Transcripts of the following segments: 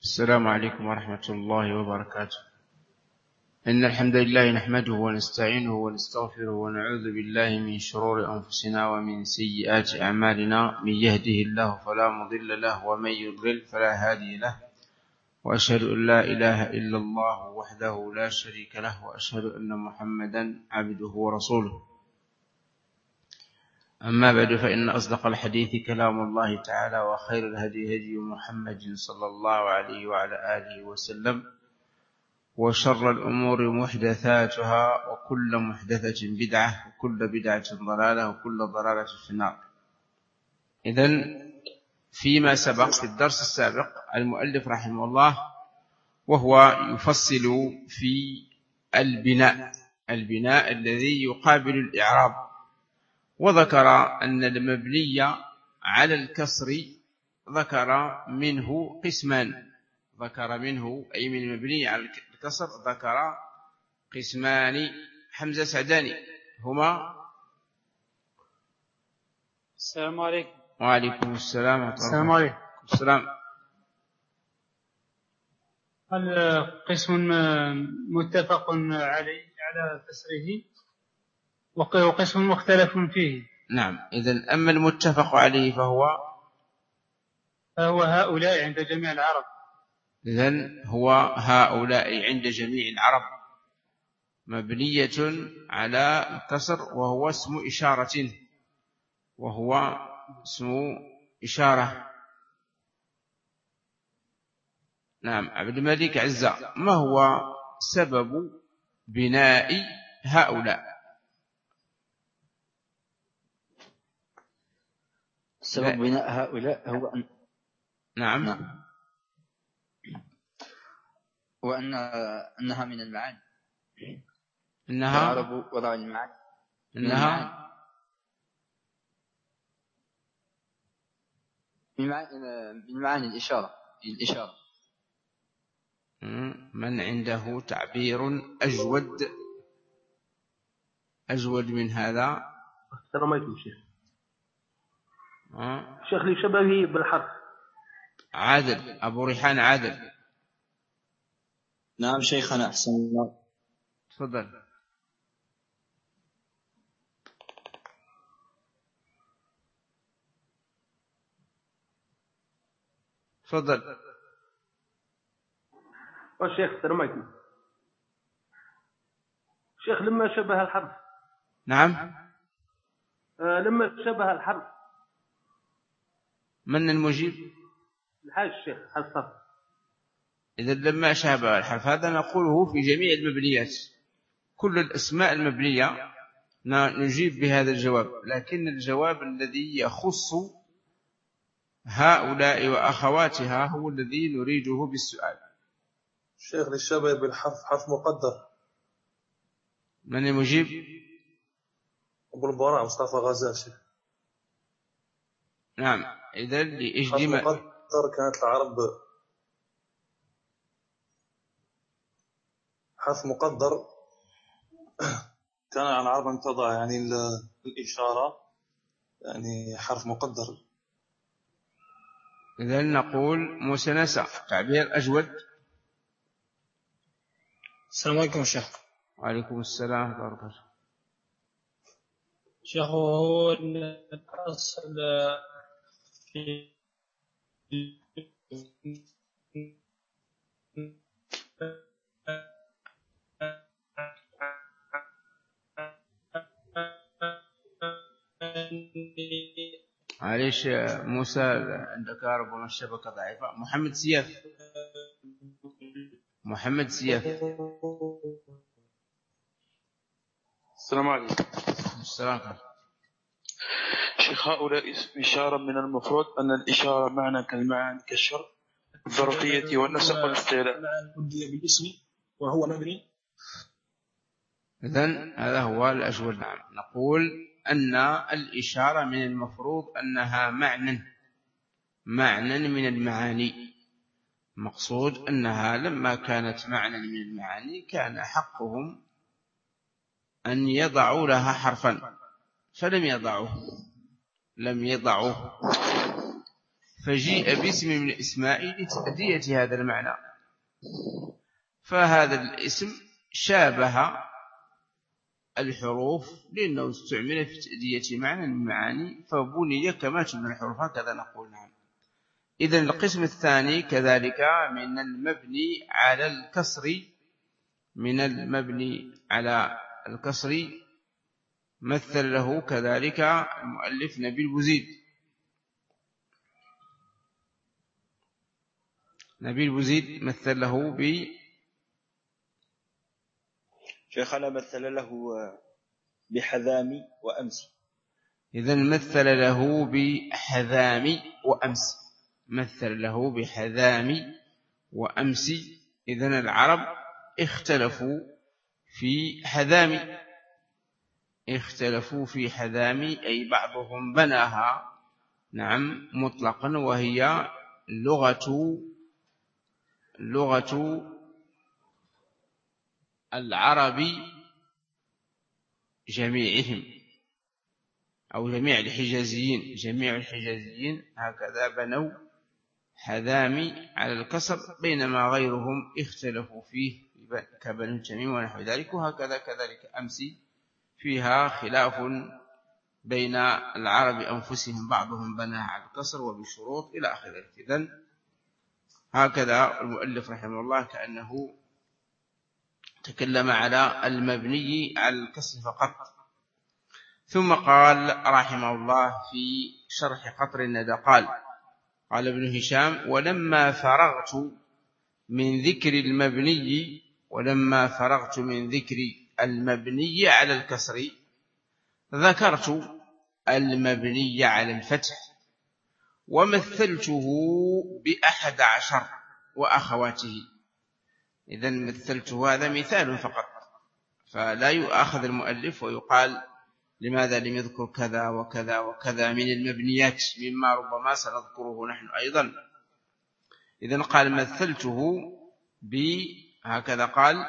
السلام عليكم ورحمة الله وبركاته. إن الحمد لله نحمده ونستعينه ونستغفره ونعوذ بالله من شرور أنفسنا ومن سيئات أعمالنا. من يهده الله فلا مضل له ومن يضلل فلا هادي له، وأشهد أن لا إله إلا الله وحده لا شريك له، وأشهد أن محمدا عبده ورسوله. أما بعد، فإن أصدق الحديث كلام الله تعالى، وخير الهدي هدي محمد صلى الله عليه وعلى آله وسلم، وشر الأمور محدثاتها، وكل محدثة بدعة، وكل بدعة ضلالة، وكل ضلالة في النار. إذن فيما سبق في الدرس السابق المؤلف رحمه الله وهو يفصل في البناء الذي يقابل الإعراب، وذكر أن المبني على الكسر ذكر منه قسمان، أي من المبني على الكسر ذكر قسمان. حمزة سعداني هما. السلام عليكم. وعليكم السلام ورحمة الله. السلام عليكم. السلام. قسم متفق على كسره، وقسم مختلف فيه. نعم. إذن أما المتفق عليه فهو هؤلاء عند جميع العرب. إذن هو هؤلاء عند جميع العرب، مبنية على الكسر، وهو اسم إشارة. نعم. عبد الملك عزة، ما هو سبب بناء هؤلاء؟ سبب بناء هؤلاء هو أن نعم. أنها من المعاني. إنها العرب وضعوا المعاني. إنها من معاني الإشارة. من عنده تعبير أجود من هذا؟ رميتم شيخ لشبهه بالحرف. عادل، أبو ريحان عادل. نعم شيخنا، أحسن الله. تفضل. والشيخ رميتم شيخ لما شبه الحرف. نعم. لما شبه الحرف. من المجيب؟ الحاج الشيخ الصف. إذا لما شابه الحرف، هذا نقوله في جميع المبنيات، كل الأسماء المبنية نجيب بهذا الجواب، لكن الجواب الذي يخص هؤلاء وأخواتها هو الذي نريده بالسؤال. شيخ للشبه بالحرف حرف مقدر. من المجيب؟ أبو البراء مصطفى غزال. نعم. إذا لإجماع حرف مقدر كانت العرب حرف مقدر كان عن العرب أن تضع يعني الإشارة يعني حرف مقدر. إذا نقول مسنسة، تعبير أجود. السلام عليكم شيخ. وعليكم السلام ورحمة الله. شيخ، هو الأصل في معليش موسى، عندك ربما الشبكة ضعيفة. محمد سياف. السلام عليكم. السلام. شيخ، هؤلاء اسم إشارة، من المفروض أن الإشارة معنى كالمعاني كالشر، الظرفية والنسب والاستعلاء بالاسم وهو مبني. إذن هذا هو الأجود. نعم. نقول أن الإشارة من المفروض أنها معنى من المعاني، مقصود أنها لما كانت معنى من المعاني كان حقهم أن يضعوا لها حرفا، فلم يضعوه. فجيء باسم من الأسماء لتأدية هذا المعنى، فهذا الاسم شابه الحروف لأنه استعمل في تأدية معنى من المعاني فبني كما تبنى الحروف، هكذا نقول. نعم. إذن القسم الثاني كذلك من المبني على الكسر، من المبني على الكسر مثل له كذلك المؤلف نبيل بوزيد. نبيل بوزيد مثل له شيخنا مثل له بحذامي وأمسي. إذن مثل له بحذامي وأمسي، مثل له بحذامي وأمسي. إذن العرب اختلفوا في حذامي، اختلفوا في حذامي أي بعضهم بناها نعم مطلقا، وهي لغة العرب جميعهم أو جميع الحجازيين، جميع الحجازيين هكذا بنوا حذامي على الكسر، بينما غيرهم اختلفوا فيه كبنو تميم ونحو ذلك. وهكذا كذلك أمسي فيها خلاف بين العرب أنفسهم، بعضهم بناها على الكسر وبشروط إلى آخره. إذن هكذا المؤلف رحمه الله كأنه تكلم على المبني على الكسر فقط. ثم قال رحمه الله في شرح قطر الندى قال ابن هشام: ولما فرغت من ذكر المبني على الكسر ذكرت المبني على الفتح ومثلته ب11 وأخواته. إذن مثلته هذا مثال فقط، فلا يؤاخذ المؤلف ويقال لماذا لم يذكر كذا وكذا وكذا من المبنيات مما ربما سنذكره نحن أيضا. إذن قال مثلته هكذا قال،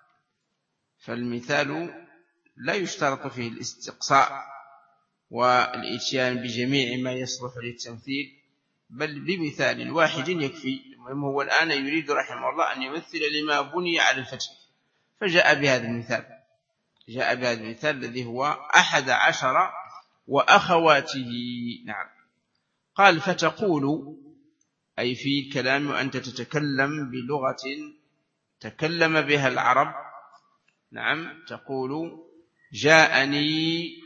فالمثال لا يشترط فيه الاستقصاء والإتيان بجميع ما يصلح للتمثيل، بل بمثال واحد يكفي. المهم هو الآن يريد رحمه الله أن يمثل لما بني على الفتح، فجاء بهذا المثال الذي هو 11 وأخواته. نعم. قال: فتقول أي في الكلام وأنت تتكلم بلغة تكلم بها العرب. نعم. تقول: جاءني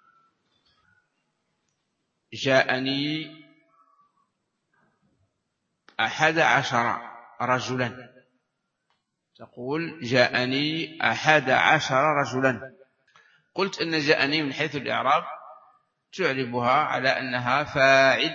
11 رجلا. تقول: جاءني 11 رجلا. قلت أن جاءني من حيث الإعراب تعربها على أنها فاعل،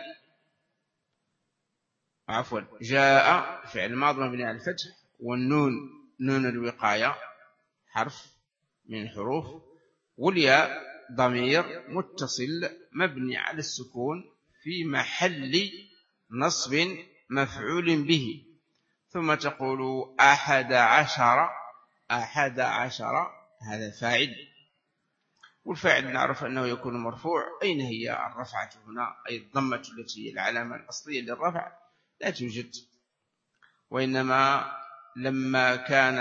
جاء فعل ماضي مبني على الفتح، والنون نون الوقاية حرف من الحروف، والياء ضمير متصل مبني على السكون في محل نصب مفعول به. ثم تقول 11 هذا فاعل، والفاعل نعرف أنه يكون مرفوع. أين هي الرفعة هنا؟ أي الضمة التي هي العلامة الأصلية للرفع لا توجد، وإنما لما كان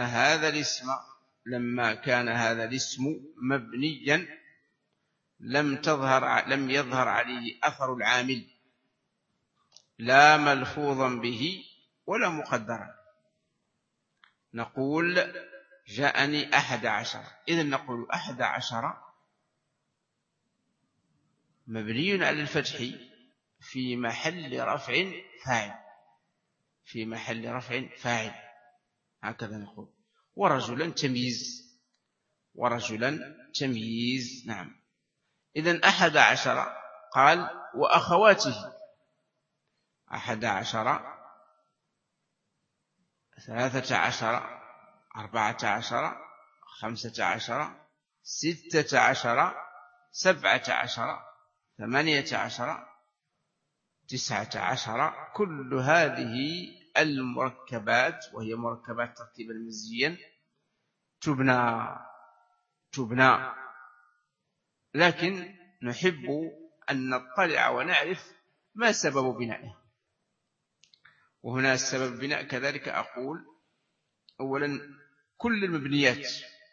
هذا الاسم مبنيا لم يظهر عليه أثر العامل، لا ملفوظا به ولا مقدرا. نقول جاءني 11، إذن نقول 11 مبني على الفتح في محل رفع فاعل، هكذا نقول. ورجلا تمييز. نعم. إذن 11 قال وأخواته 11 13 14 15 16 17 18 19. كل هذه المركبات، وهي مركبات ترتيبا مزجيا، تبنى، لكن نحب أن نطلع ونعرف ما سبب بنائها. وهنا السبب بناء كذلك أقول أولا كل المبنيات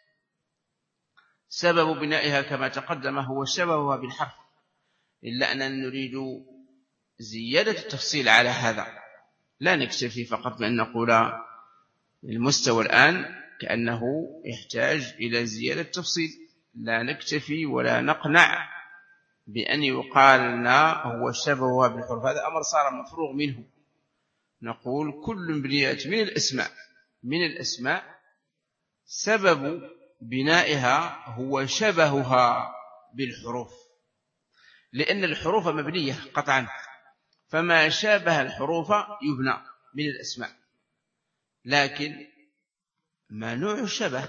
سبب بنائها كما تقدم هو شبهها بالحرف، إلا أننا نريد زيادة التفصيل على هذا، لا نكتفي فقط بأن نقول المستوى الآن كأنه يحتاج إلى زيادة تفصيل، لا نكتفي ولا نقنع بأن يقال لنا هو شبهها بالحرف، هذا أمر صار مفروغ منه. نقول كل مبنيات من الأسماء سبب بنائها هو شبهها بالحروف، لأن الحروف مبنية قطعا، فما شابه الحروف يبنى من الأسماء. لكن ما نوع الشبه؟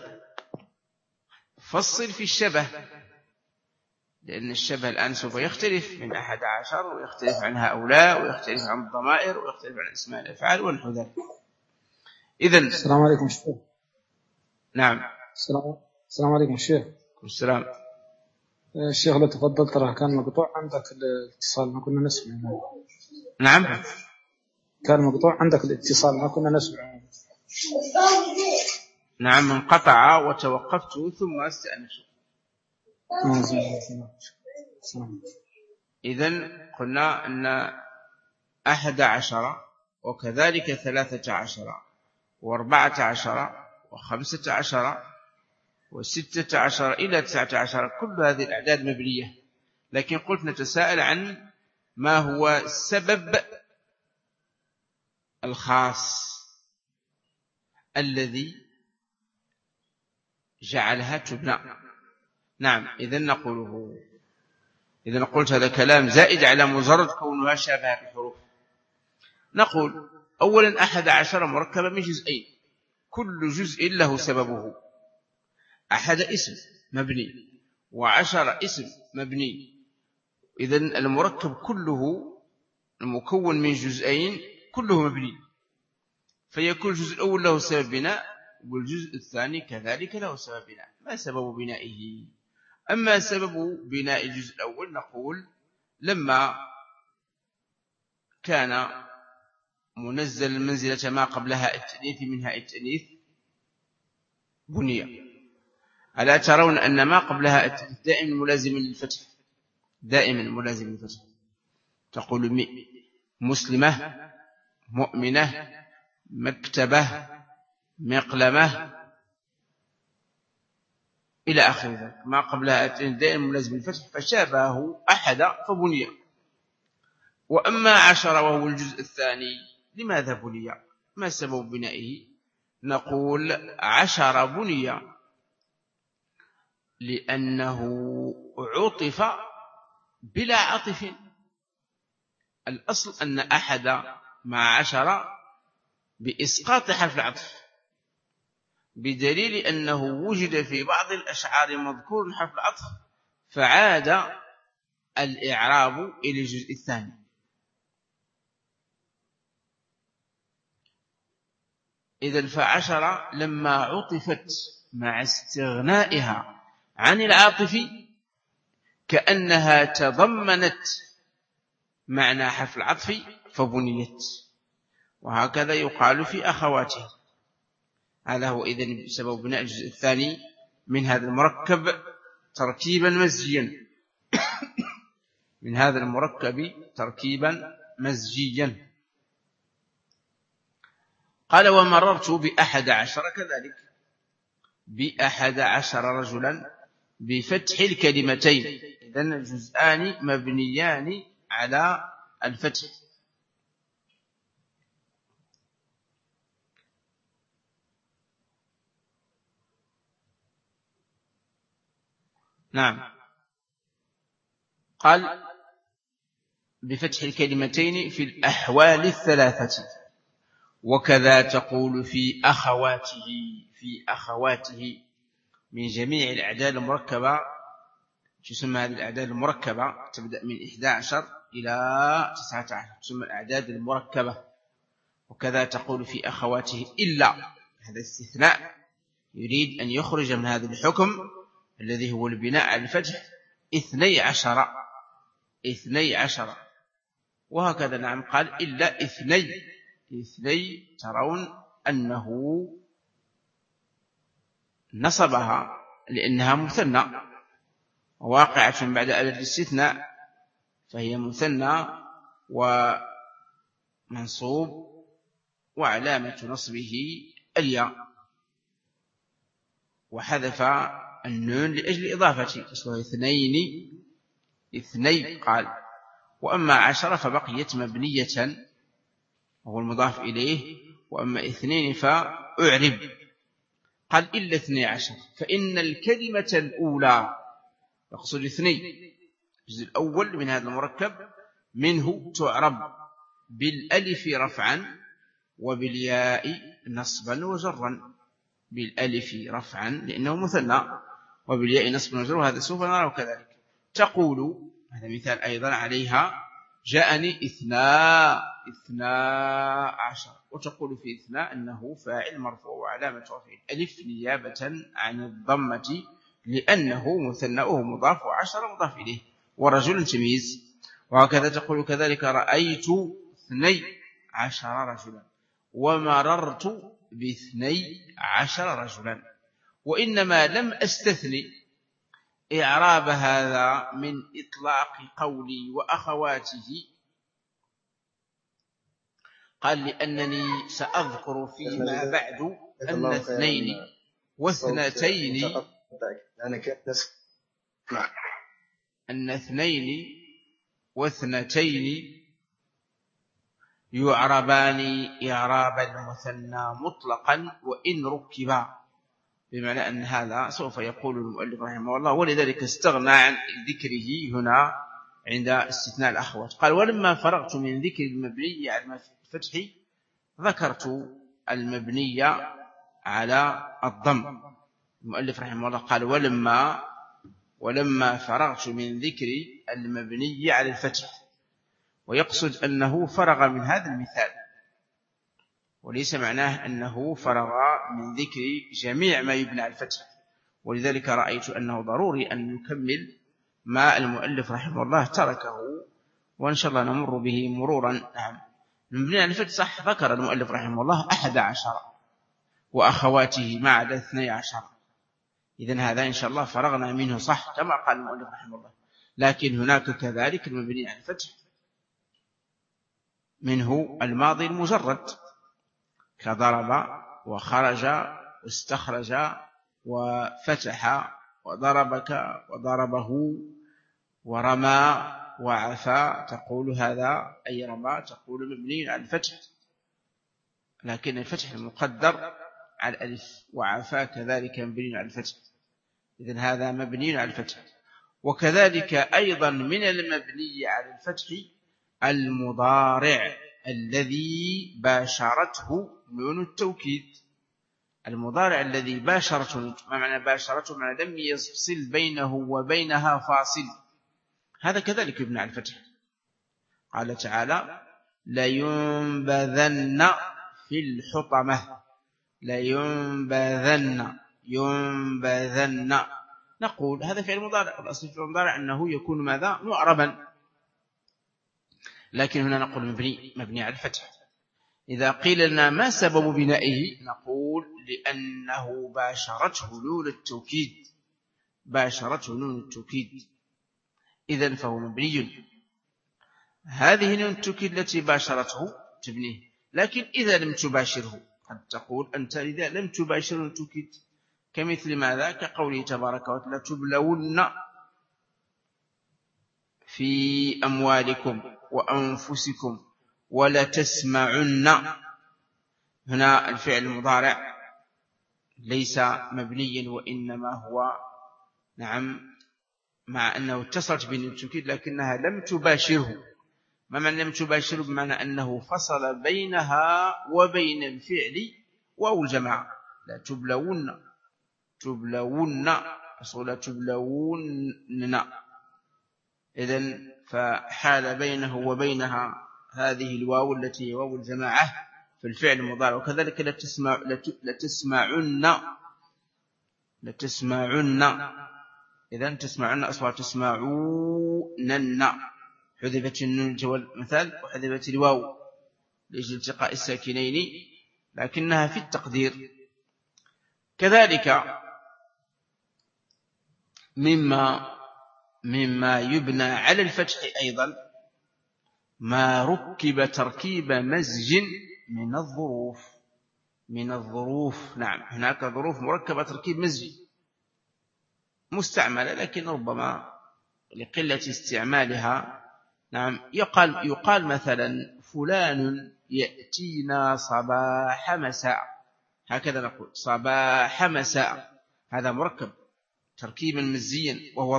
فصل في الشبه، لأن الشبه الآن سوف يختلف من 11 ويختلف عن هؤلاء ويختلف عن الضمائر ويختلف عن اسماء الأفعال ونحو ذلك. إذن السلام عليكم شيخ. نعم. السلام عليكم شيخ. السلام. الشيخ لو تفضلت ترى كان مقطوع عندك الاتصال ما كنا نسمع. نعم كان مقطوع عندك الاتصال ما كنا نسمع. نعم انقطع وتوقفت ثم استأنفت. إذن قلنا أن 11 وكذلك 13 و14 و15 و16 إلى 19 كل هذه الأعداد مبنية، لكن قلت نتساءل عن ما هو السبب الخاص الذي جعلها تبنى. نعم إذن نقوله، إذن قلت هذا كلام زائد على مجرد كونها شابهة في الحروف. نقول أولا 11 مركبة من جزئين، كل جزء له سببه. 1 اسم مبني و10 اسم مبني، إذن المركب كله المكون من جزئين كله مبني، فيكون الجزء الأول له سبب بناء والجزء الثاني كذلك له سبب بناء. ما سبب بنائه؟ أما سبب بناء الجزء الأول نقول لما كان منزل منزلة ما قبلها التأنيث منها التأنيث بنية. ألا ترون أن ما قبلها التأنيث دائما ملازم للفتح، دائما ملازم للفتح. تقول مسلمة، مؤمنة، مكتبة، مقلمة إلى آخر ذلك، ما قبلها دائما ملازم للفتح، فشابهه أحد فبني. وأما 10 وهو الجزء الثاني لماذا بني؟ ما سبب بنائه؟ نقول 10 بني لأنه عطف بلا عطف. الأصل أن 1 مع 10 بإسقاط حرف العطف، بدليل أنه وجد في بعض الأشعار مذكور حرف العطف فعاد الإعراب إلى الجزء الثاني. إذن 10 لما عطفت مع استغنائها عن العاطف كأنها تضمنت معنى حرف العطف فبنيت، وهكذا يقال في أخواتها. هذا هو إذن سبب بناء الجزء الثاني من هذا المركب تركيبا مزجيا من هذا المركب تركيبا مزجيا. قال ومررت ب11 كذلك، ب11 رجلا بفتح الكلمتين. إذن الجزءان مبنيان على الفتح. نعم قال بفتح الكلمتين في الأحوال الثلاثة، وكذا تقول في أخواته من جميع الأعداد المركبة. تسمى هذه الأعداد المركبة تبدأ من 11 إلى 19 تسمى الأعداد المركبة. وكذا تقول في أخواته إلا، هذا استثناء يريد أن يخرج من هذا الحكم الذي هو البناء على الفتح 12. وهكذا نعم قال إلا اثني ترون أنه نصبها لأنها مثنى واقعة بعد أداة الاستثناء، فهي مثنى ومنصوب وعلامة نصبه الياء، وحذف النون لأجل إضافته، أصله اثني قال. وأما 10 فبقيت مبنية وهو المضاف إليه، وأما 2 فأعرب. قال إلا 12 فإن الكلمة الأولى يقصد 2 الجزء الأول من هذا المركب منه تعرب بالألف رفعا وبالياء نصبا وجرا. بالألف رفعا لأنه مثنى، وبالياء نصبا وجرا، وهذا سوف نراه كذلك. تقول، هذا مثال أيضا عليها، جاءني 12، وتقول في 2 أنه فاعل مرفوع وعلامة رفعه الألف نيابة عن الضمة لأنه مثنى مضاف، و10 مضاف إليه، ورجل تمييز. وهكذا تقول كذلك رأيت 12 رجلا ومررت ب12 رجلا. وإنما لم أستثني إعراب هذا من إطلاق قولي وأخواته، قال لأنني سأذكر فيما بعد أن 2 و2 يعربان إعراب المثنى مطلقا وإن ركبا، بمعنى أن هذا سوف يقول المؤلف رحمه الله، ولذلك استغنى عن ذكره هنا عند استثناء الأخوات. قال ولما فرغت من ذكر المبني على الفتح ذكرت المبني على الضم. المؤلف رحمه الله قال ولما فرغت من ذكر المبني على الفتح، ويقصد أنه فرغ من هذا المثال، وليس معناه أنه فرغ من ذكر جميع ما يبنى على الفتح. ولذلك رأيت أنه ضروري أن نكمل ما المؤلف رحمه الله تركه، وإن شاء الله نمر به مرورا. نعم، المبني على الفتح صح، ذكر المؤلف رحمه الله 11 وأخواته ما عدا 12. إذن هذا إن شاء الله فرغنا منه صح كما قال المؤلف رحمه الله. لكن هناك كذلك المبني على الفتح منه الماضي المجرد كضرب وخرج واستخرج وفتح وضربك وضربه ورمى وعفى، تقول هذا أي رمى تقول مبني على الفتح، لكن الفتح المقدر على الألف، وعفى كذلك مبني على الفتح. إذن هذا مبني على الفتح. وكذلك أيضا من المبني على الفتح المضارع الذي باشرته نون التوكيد. المضارع الذي باشرته، ما معنى باشرته؟ معنى لم يفصل بينه وبينها فاصل، هذا كذلك يبنى على الفتح. قال تعالى لينبذن في الحطمة، ينبذن، نقول هذا فعل مضارع، الأصل في المضارع أنه يكون ماذا؟ معربا، لكن هنا نقول مبني على الفتح. إذا قيل لنا ما سبب بنائه نقول لأنه باشرته نون التوكيد، إذن فهو مبني. هذه نون التوكيد التي باشرته تبنيه. لكن إذا لم تباشره، قد تقول أنت إذا لم تباشر نون التوكيد، كمثل ماذا؟ كقوله تبارك وتعالى تبلون في أموالكم وأنفسكم ولا تسمعن. هنا الفعل المضارع ليس مبنيا، وإنما هو نعم مع أنه اتصلت بنون التوكيد لكنها لم تباشره. ما معنى لم تباشره؟ بمعنى أنه فصل بينها وبين الفعل واو الجماعة. لا تبلون أصول تبلون، إذن فحال بينه وبينها هذه الواو التي هي واو الجماعة في الفعل المضارع. وكذلك لتسمعن، إذن تسمعن أصلا تسمعونن، حذفت النون جوال مثال وحذفت الواو. لأجل التقاء الساكنين، لكنها في التقدير. كذلك مما يبنى على الفتح أيضا ما ركب تركيب مزج من الظروف. نعم، هناك ظروف مركبة تركيب مزج مستعملة، لكن ربما لقلة استعمالها. نعم، يقال مثلا فلان يأتينا صباح مساء، هكذا نقول صباح مساء، هذا مركب تركيبا مزيا وهو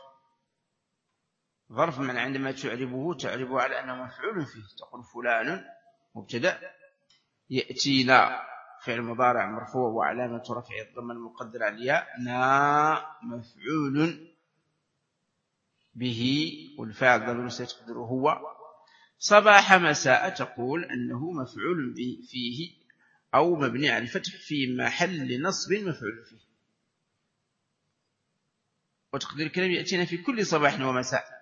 ظرف من عندما تعربه على أنه مفعول فيه، تقول فلان مبتدأ، يأتينا فعل مضارع مرفوع وعلامة رفعه الضمة المقدرة على الياء، مفعول به والفاعل ضمير مستتر هو. صباح مساء تقول أنه مفعول به فيه أو مبني على الفتح في محل نصب مفعول فيه. وتقدير الكلام يأتينا في كل صباح ومساء.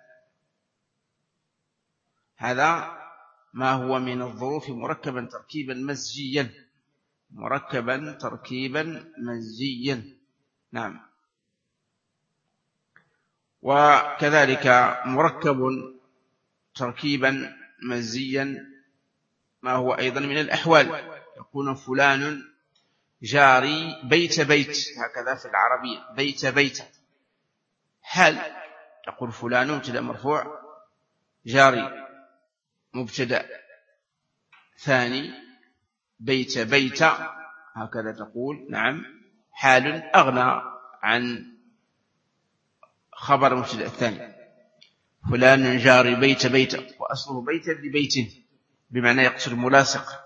هذا ما هو من الظروف مركبا تركيبا مزجيا. نعم. وكذلك مركب تركيبا مزجيا ما هو أيضا من الأحوال، يكون فلان جاري بيت، هكذا في العربية بيت. حال تقول فلان مبتدأ مرفوع، جاري مبتدأ ثاني، بيت هكذا تقول. نعم، حال أغنى عن خبر مبتدأ الثاني. فلان جاري بيت وأصله بيت لبيت بمعنى يقصد ملاصق.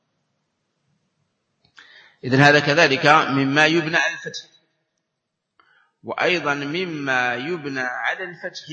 إذن هذا كذلك مما يبنى على الفتح. وأيضا مما يبنى على الفتح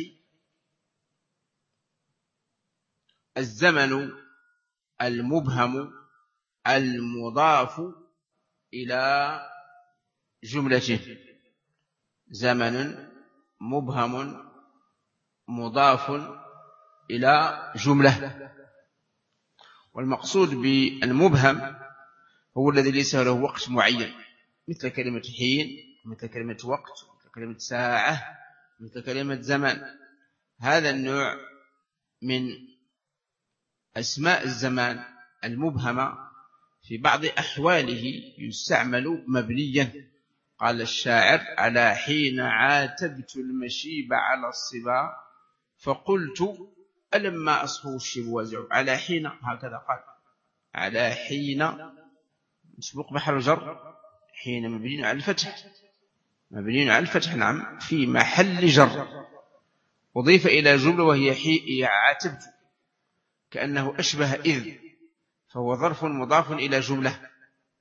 الزمن المبهم المضاف إلى جملته. زمن مبهم مضاف إلى جملة. والمقصود بالمبهم هو الذي ليس له وقت معين، مثل كلمة حين، مثل كلمة وقت، مثل كلمة ساعة، مثل كلمة زمن. هذا النوع من أسماء الزمان المبهمة في بعض أحواله يستعمل مبنيا. قال الشاعر: على حين عاتبت المشيب على الصبا فقلت ألما أصفه الشيب وازع. على حين، هكذا قال، على حين مسبوق بحر جر، حين مبني على الفتح، نعم، في محل جر، أضيف إلى جملة وهي عاتبت، كأنه أشبه إذ، فهو ظرف مضاف إلى جملة.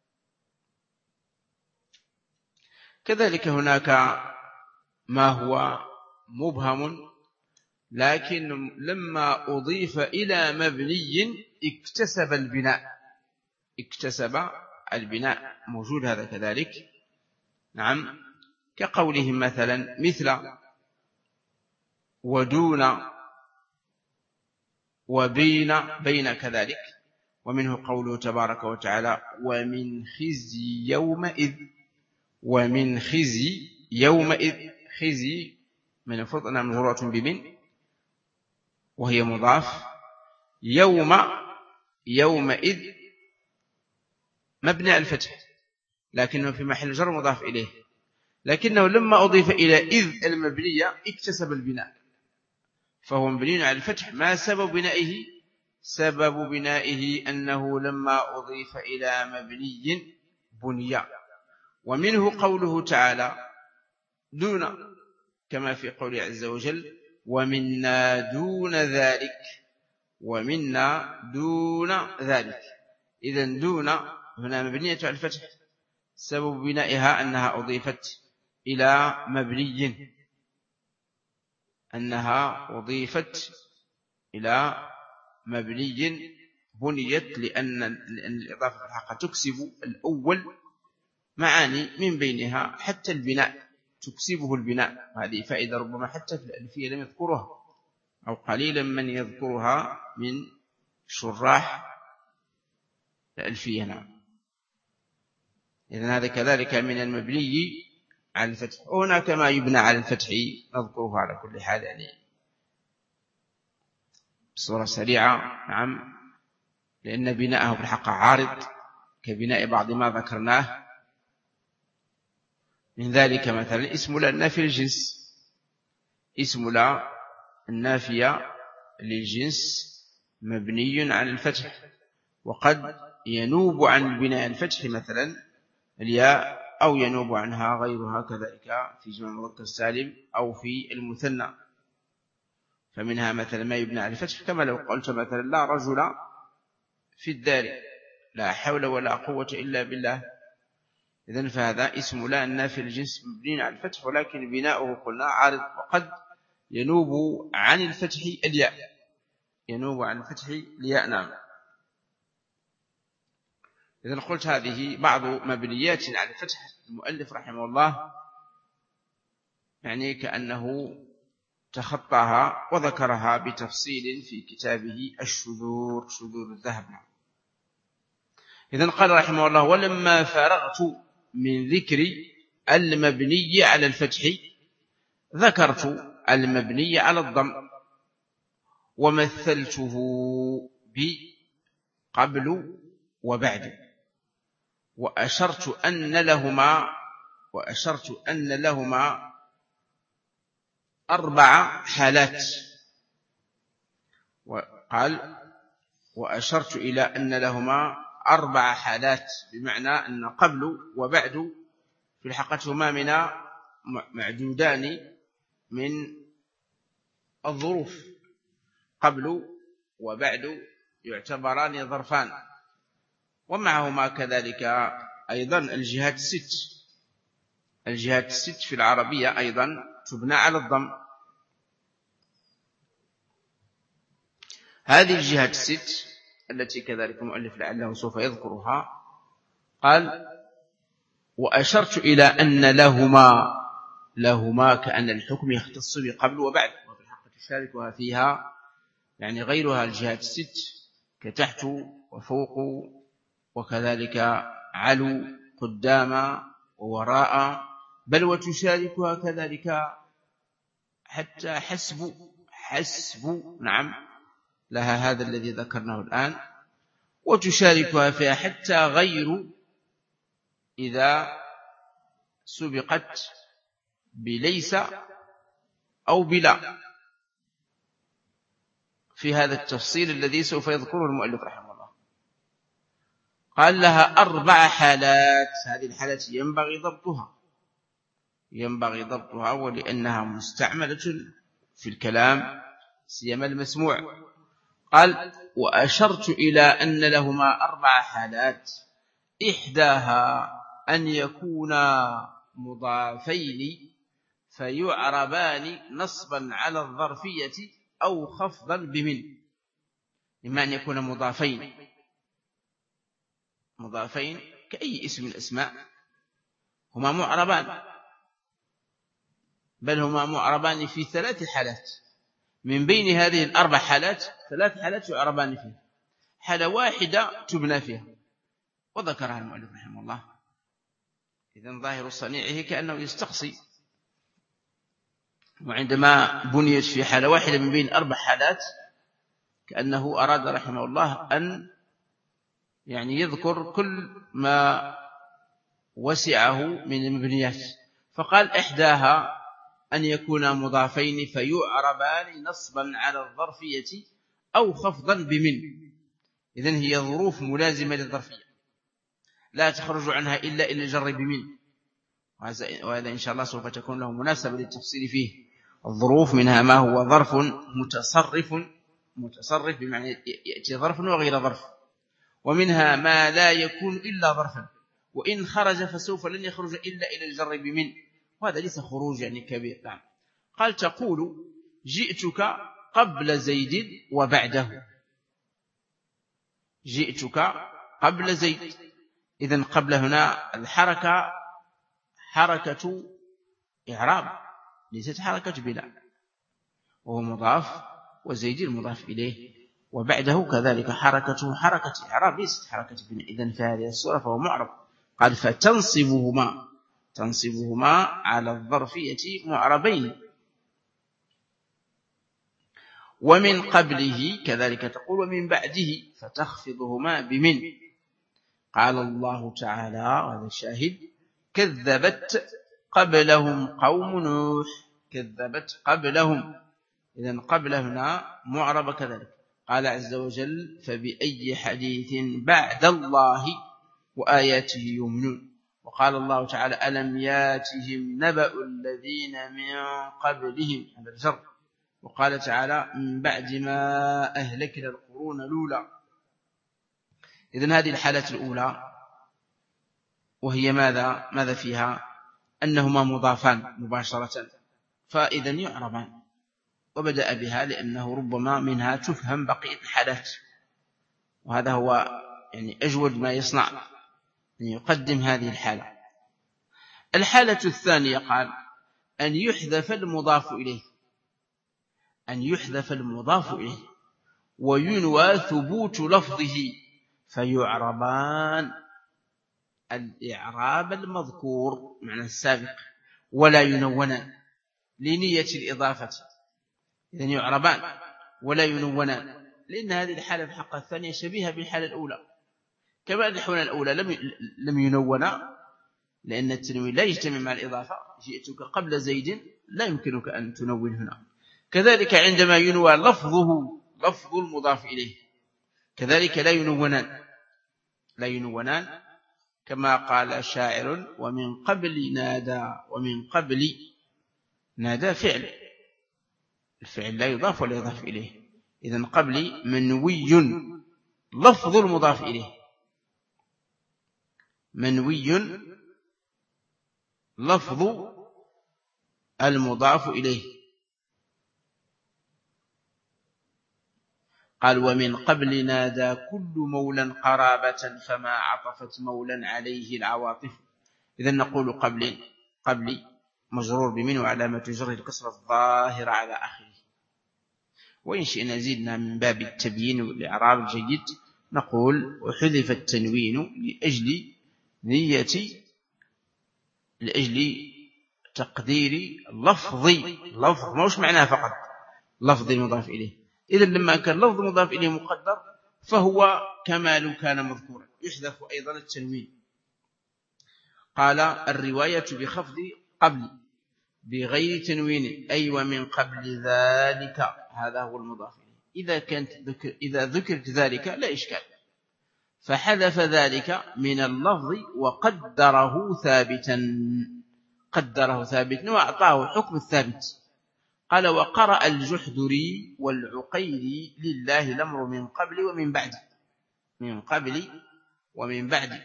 كذلك هناك ما هو مبهم لكن لما أضيف إلى مبني اكتسب البناء، موجود هذا كذلك. نعم، كقولهم مثلا مثل ودون وبين كذلك. ومنه قوله تبارك وتعالى: ومن خزي يومئذ. خزي من فضنا مجرورة بمن وهي مضاف، يومئذ مبني على الفتح لكنه في محل جر مضاف إليه، لكنه لما أضيف إلى إذ المبنية اكتسب البناء، فهو مبني على الفتح. ما سبب بنائه؟ سبب بنائه أنه لما أضيف إلى مبني بني. ومنه قوله تعالى دون، كما في قوله عز وجل: ومنا دون ذلك. إذن دون هنا مبنية على الفتح، سبب بنائها أنها أضيفت إلى مبني بنيت، لأن الإضافة الحقيقة تكسب الأول معاني، من بينها حتى البناء، تكسبه البناء. هذه فائدة ربما حتى في الألفية لم يذكرها، أو قليلا من يذكرها من شراح الألفية. نعم. إذن هذا كذلك من المبني على الفتح. وهناك ما يبنى على الفتح نذكره على كل حال يعني بصورة سريعة. نعم. لأن بناءه في الحق عارض كبناء بعض ما ذكرناه. من ذلك مثلا اسم لا النافي للجنس. اسم لا النافية للجنس مبني على الفتح، وقد ينوب عن بناء الفتح مثلا الياء، أو ينوب عنها غيرها كذلك في جمع المذكر السالم أو في المثنى. فمنها مثلا ما يبنى على الفتح، كما لو قلت مثلا لا رجل في الدار، لا حول ولا قوة إلا بالله. إذن فهذا اسم لا النافي للجنس مبني على الفتح، ولكن بناؤه قلنا عارض، وقد ينوب عن الفتح الياء، ينوب عن الفتح الياء. نعم. إذن قلت هذه بعض مبنيات على الفتح. المؤلف رحمه الله يعني كأنه تخطاها وذكرها بتفصيل في كتابه الشذور، شذور الذهب. إذن قال رحمه الله: ولما فرغت من ذكر المبني على الفتح ذكرت المبني على الضم، ومثلته بقبل وبعد، وأشرت أن لهما 4 حالات. وقال: وأشرت إلى أن لهما 4 حالات، بمعنى أن قبل وبعد في الحقيقة هما من معدودان من الظروف. قبل وبعد يعتبران ظرفان، ومعهما كذلك أيضا الجهات الست. الجهات الست في العربية أيضا تبنى على الضم. هذه الجهات الست التي كذلك المؤلف لعله سوف يذكرها، قال: وأشرت إلى أن لهما كأن الحكم يختص بقبل وبعد، وفي الحق تشاركها فيها يعني غيرها الجهات الست كتحت وفوق وكذلك علو قدام ووراء، بل وتشاركها كذلك حتى حسب. نعم، لها هذا الذي ذكرناه الآن. وتشاركها فيها حتى غير إذا سبقت بليس أو بلا، في هذا التفصيل الذي سوف يذكره المؤلف رحمه الله. قال: لها 4 حالات. هذه الحالات ينبغي ضبطها ولأنها مستعملة في الكلام سيما المسموع. قال: وأشرت إلى أن لهما 4 حالات، إحداها أن يكونا مضافين فيعربان نصبا على الظرفية أو خفضا بمن. إما أن يكون مضافين كأي اسم من الأسماء، هما معربان، بل هما معربان في 3 حالات. من بين هذه 4 حالات 3 حالات يعربان فيها، حالة واحدة تبنى فيها، وذكرها المؤلف رحمه الله. إذن ظاهر صنيعه كأنه يستقصي، وعندما بنيت في حالة واحدة من بين 4 حالات كأنه أراد رحمه الله أن يعني يذكر كل ما وسعه من المبنيات. فقال: إحداها أن يكون مضافين فيعربان نصبا على الظرفية أو خفضا بمن. إذن هي ظروف ملازمة للظرفية لا تخرج عنها إلا إلى الجر بمن، وهذا إن شاء الله سوف تكون له مناسبة للتفصيل فيه. الظروف منها ما هو ظرف متصرف بمعنى يأتي ظرف وغير ظرف، ومنها ما لا يكون إلا ظرفا، وإن خرج فسوف لن يخرج إلا إلى الجر بمن، وهذا ليس خروج يعني كبير. نعم. قال: تقول: جئتك قبل زيد وبعده. جئتك قبل زيد. إذن قبل هنا الحركة حركة إعراب، ليست حركة بلا، وهو مضاف وزيد المضاف إليه. وبعده كذلك حركته حركة إعراب ليست حركة بناء. إذن في هذه الصورة فهو معرب. قال تنصبهما على الظرفية معربين. ومن قبله كذلك تقول ومن بعده فتخفضهما بمن. قال الله تعالى وهذا الشاهد كذبت قبلهم قوم نوح. كذبت قبلهم، إذن قبل هنا معرب كذلك. قال عز وجل فبأي حديث بعد الله وآياته يؤمنون. وقال الله تعالى ألم ياتهم نبأ الذين من قبلهم، هذا الجر. وقال تعالى من بعد ما أهلكنا القرون الأولى. إذن هذه الحالة الأولى وهي ماذا فيها؟ أنهما مضافان مباشرة، فإذا يعربان. وبدأ بها لأنه ربما منها تفهم بقية الحالات، وهذا هو يعني أجود ما يصنع أن يقدم هذه الحالة. الحالة الثانية قال أن يحذف المضاف إليه وينوى ثبوت لفظه فيعربان الإعراب المذكور معنى السابق ولا ينونان لنية الإضافة. إذن يعربان ولا ينونان، لأن هذه الحالة في الحلقة الثانية شبيهة بالحالة الأولى. كما أن الحالة الأولى لم ينونا لأن التنوين لا يجتمع مع الإضافة. جئتك قبل زيد لا يمكنك أن تنون هنا. كذلك عندما ينوى لفظ المضاف إليه كذلك لا ينونان كما قال الشاعر ومن قبل نادى. ومن قبل نادى فعل، الفعل لا يضاف ولا يضاف إليه. إذن قبل منوي لفظ المضاف إليه، منوي لفظ المضاف إليه. قال ومن قبل نادى كل مولى قرابة فما عطفت مولى عليه العواطف. إذن نقول قبل مجرور بمن وعلامة جره الكسرة الظاهرة على آخره. وإن شئنا زدنا من باب التبيين والإعراب الجيد نقول وحذف التنوين لأجل تقدير لفظ موش معناه فقط لفظ المضاف إليه. إذن لما كان لفظ مضاف إليه مقدر فهو كما لو كان مذكورا يحذف أيضا التنوين. قال الرواية بخفض قبل بغير تنوين أي ومن قبل ذلك، هذا هو المضاف إليه. إذا ذكرت ذلك لا إشكال. فحذف ذلك من اللفظ وقدره ثابتا وأعطاه حكم الثابت. قال وقرأ الجحدري والعقيلي لله الأمر من قبل ومن بعد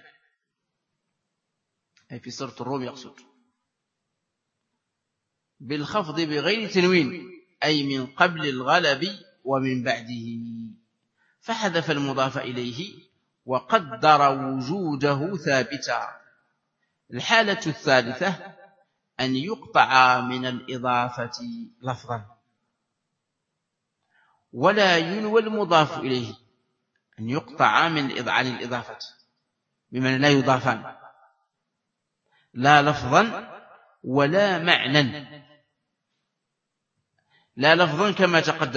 أي في سورة الروم يقصد بالخفض بغير تنوين أي من قبل الغلب ومن بعده، فحذف المضاف إليه وقدر وجوده ثابتا. الحالة الثالثة أن يقطع من الإضافة لفظا ولا ينوى المضاف إليه. أن يقطع عن الإضافة بمعنى لا يضافان لا لفظا ولا معنى. لا لفظا كما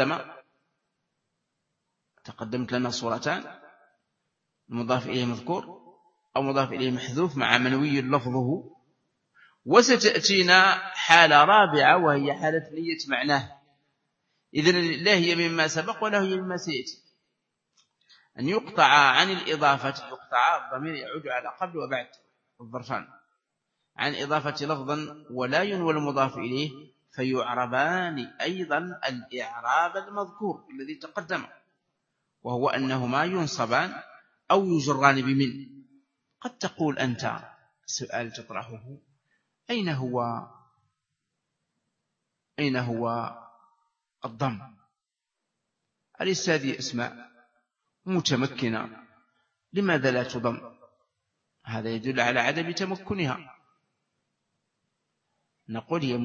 تقدمت لنا صورتان المضاف إليه مذكور أو مضاف إليه محذوف مع منوي لفظه. وستأتينا حالة رابعة وهي حالة نية معناه. إذن لا هي مما سبق ولا هي مما سيأتي. أن يقطع عن الإضافة، يقطع الضمير يعود على قبل وبعد الظرفان، عن إضافة لفظا ولا ينوى المضاف إليه فيعربان أيضا الإعراب المذكور الذي تقدم، وهو أنهما ينصبان أو يجران بمن. قد تقول أنت سؤال تطرحه أين هو الضم؟ أليس هذه أسماء متمكنة لماذا لا تضم؟ هذا يدل على عدم تمكنها. نقول هي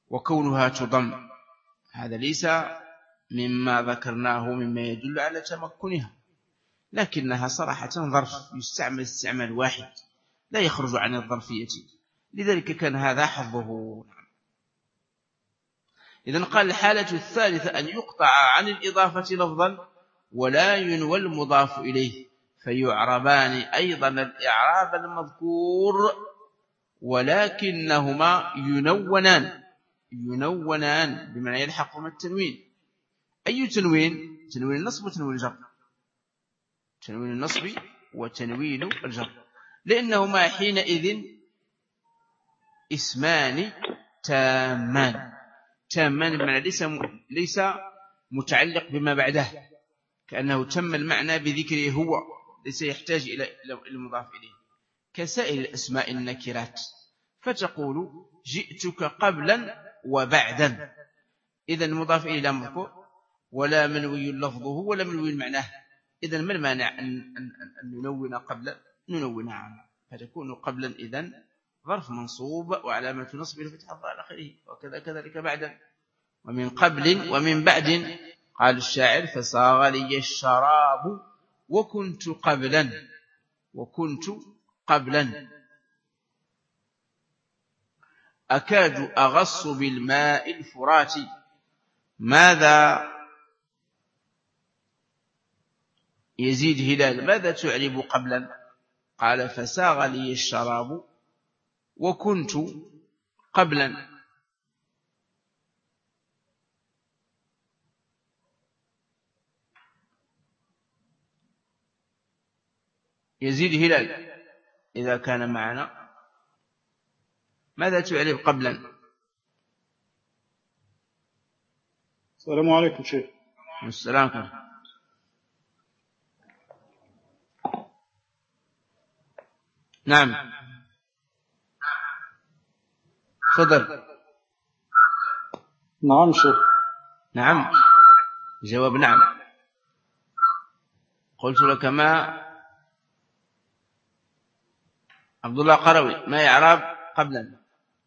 وكونها تضم هذا ليس مما ذكرناه مما يدل على تمكنها، لكنها صراحة ظرف يستعمل استعمال واحد لا يخرج عن الظرفية، لذلك كان هذا حظه. إذن قال الحالة الثالثة أن يقطع عن الإضافة لفظا ولا ينوى المضاف إليه، فيعربان أيضا الإعراب المذكور، ولكنهما ينونان بمعنى يلحقهما التنوين. أي تنوين؟ تنوين النصب وتنوين الجر، تنوين النصب وتنوين الجر، لأنهما حينئذ اسمان تامان بمعنى ليس متعلق بما بعده، كأنه تم المعنى بذكره هو، ليس يحتاج إلى المضاف إليه، كسائر الأسماء النكرات، فتقول جئتك قبلا وبعدا، إذن المضاف إليه لا مذكور ولا منوي لفظه ولا منوي معناه، إذن ما المانع أن ننون قبلا؟ ننون عنه، فتكون قبلا إذن ظرف منصوب وعلامة نصبه الفتحة الظاهرة على آخره، وكذا كذلك بعدا. ومن قبل ومن بعد قال الشاعر فصاغ لي الشراب وكنت قبلا أكاد أغص بالماء الفرات. ماذا يزيد هلال ماذا تعرب قبلا؟ قال فساغ لي الشراب وكنت قبلا. يزيد هلال إذا كان معنا ماذا تعرب قبلا؟ السلام عليكم شيخ. السلام عليكم. نعم تفضل. نعم شيخ. نعم جواب نعم. قلت لك ما عبد الله قروي ما يعرب قبلا؟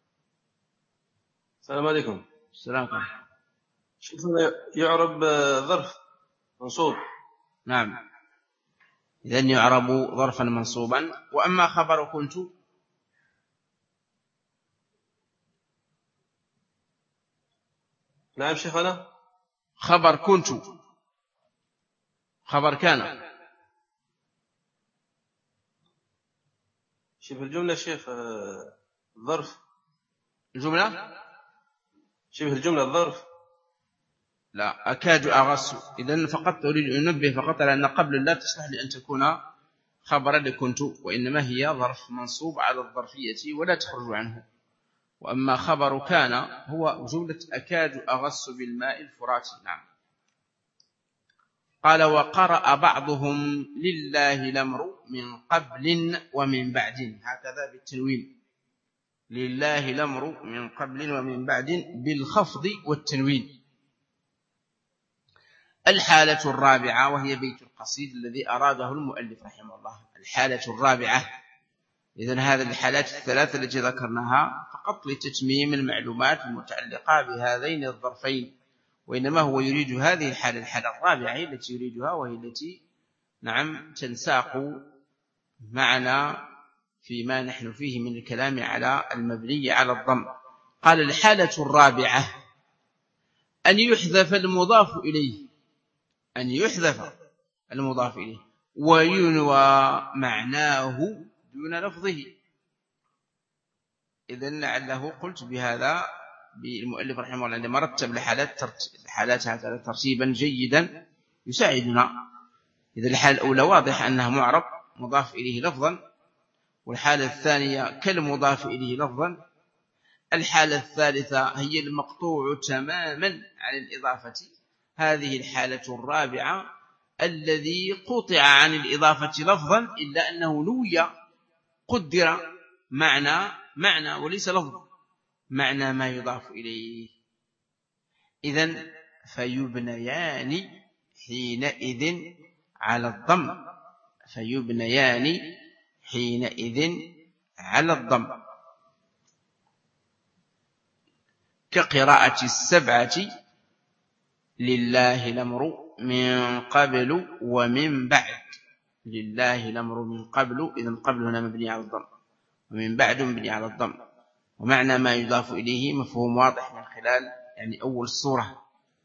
السلام عليكم. السلام عليكم. شوفنا يعرب ظرف منصوب. نعم إذن يعرب ظرفا منصوبا. وأما خبر كنت نعم شيخنا. خبر كنت خبر كان شبه الجملة شيخ الظرف الجملة شبه الجملة الظرف لا أكاد أغص. إذن فقط أريد أن أنبه فقط على أن قبل لا تصلح لأن تكون خبرا لكنت، وإنما هي ظرف منصوب على الظرفية ولا تخرج عنه. وأما خبر كان هو جملة أكاد أغص بالماء الفرات. نعم. قال وقرأ بعضهم لله الأمر من قبل ومن بعد، هكذا بالتنوين، لله الأمر من قبل ومن بعد بالخفض والتنوين. الحالة الرابعة وهي بيت القصيد الذي أراده المؤلف رحمه الله. الحالة الرابعة، إذن هذه الحالات الثلاثة التي ذكرناها فقط لتتميم المعلومات المتعلقة بهذين الظرفين، وإنما هو يريد هذه الحالة الرابعة التي يريدها، وهي التي نعم تنساق معنا فيما نحن فيه من الكلام على المبني على الضم. قال الحالة الرابعة أن يحذف المضاف إليه، أن يحذف المضاف إليه وينوى معناه دون لفظه. إذن لعله قلت بهذا بالمؤلف رحمه الله عندما رتب الحالات هكذا ترتيبا جيدا يساعدنا. إذا الحالة الأولى واضح أنها معرب مضاف إليه لفظا، والحالة الثانية كالمضاف إليه لفظا، الحالة الثالثة هي المقطوع تماما عن الإضافة، هذه الحالة الرابعة الذي قطع عن الإضافة لفظا إلا أنه نوي قدر معنى وليس لفظ، معنى ما يضاف إليه. إذن فيبنيان حينئذ على الضم، فيبنيان حينئذ على الضم. كقراءة السبعة لله الأمر من قبل ومن بعد. لله الأمر من قبل، إذن قبل هنا مبني على الضم، ومن بعد مبني على الضم. ومعنى ما يضاف إليه مفهوم واضح من خلال يعني أول السورة.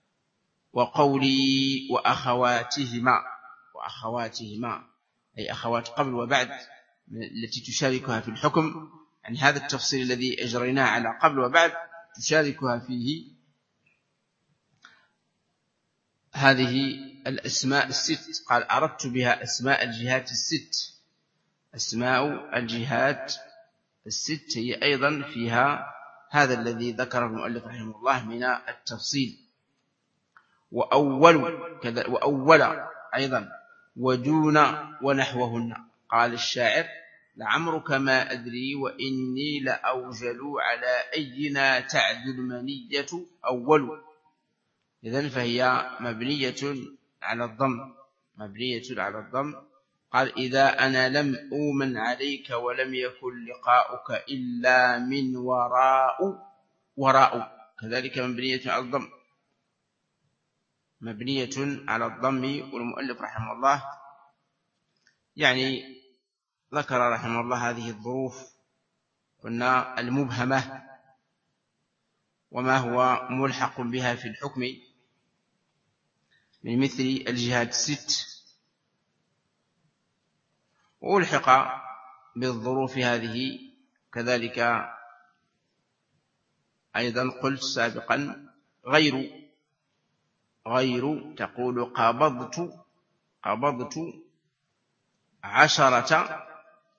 وقولي وأخواتهما أي أخوات قبل وبعد التي تشاركها في الحكم، يعني هذا التفصيل الذي أجريناه على قبل وبعد تشاركها فيه هذه الأسماء الست. قال أردت بها أسماء الجهات الست. أسماء الجهات الست هي أيضا فيها هذا الذي ذكر المؤلف رحمه الله من التفصيل. وأول أيضا ودون ونحوهن. قال الشاعر لعمرك ما أدري وإني لأوجل على أينا تعد المنية أول. إذن فهي مبنية على الضم. قال إذا أنا لم أؤمن عليك ولم يكن لقاؤك إلا من وراء كذلك مبنية على الضم. والمؤلف رحمه الله يعني ذكر رحمه الله هذه الظروف قلنا المبهمة وما هو ملحق بها في الحكم من مثل الجهات الست، وألحق بالظروف هذه كذلك أيضا قلت سابقا غير تقول قبضت 10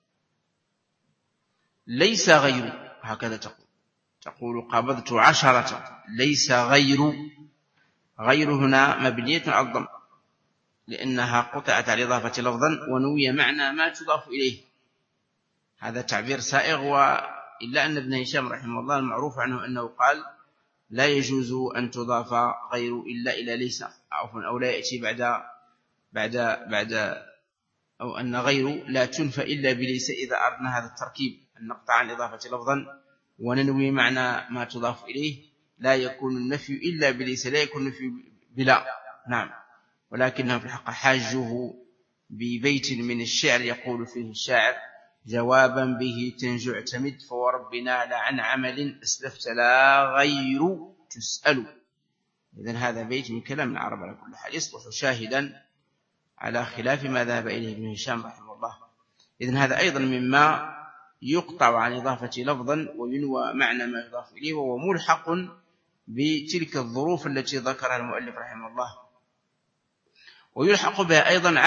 ليس غير، هكذا تقول قبضت 10 ليس غير هنا مبنية على الضم لأنها قطعت على إضافة لفظا ونوي معنى ما تضاف إليه. هذا تعبير سائغ، وإلا أن ابن هشام رحمه الله المعروف عنه أنه قال لا يجوز أن تضاف غير إلا إلى ليس، أو لا يأتي بعد أو أن غير لا تنفى إلا بليس إذا أردنا هذا التركيب أن نقطع عن إضافة لفظا وننوي معنى ما تضاف إليه. لا يكون النفي إلا بليس، لا يكون النفي بلا. نعم، ولكنها في الحق حاجه ببيت من الشعر يقول فيه الشاعر جوابا به تنجو اعتمد فوربنا لعن عمل أسلفت لا غير تسأل. إذن هذا بيت من كلام العرب على كل حال يصبح شاهدا على خلاف ما ذهب إليه ابن هشام رحمه الله. إذن هذا أيضا مما يقطع عن إضافة لفظا وينوى معنى ما يضاف إليه، وهو ملحق بتلك الظروف التي ذكرها المؤلف رحمه الله. ويلحق بها أيضا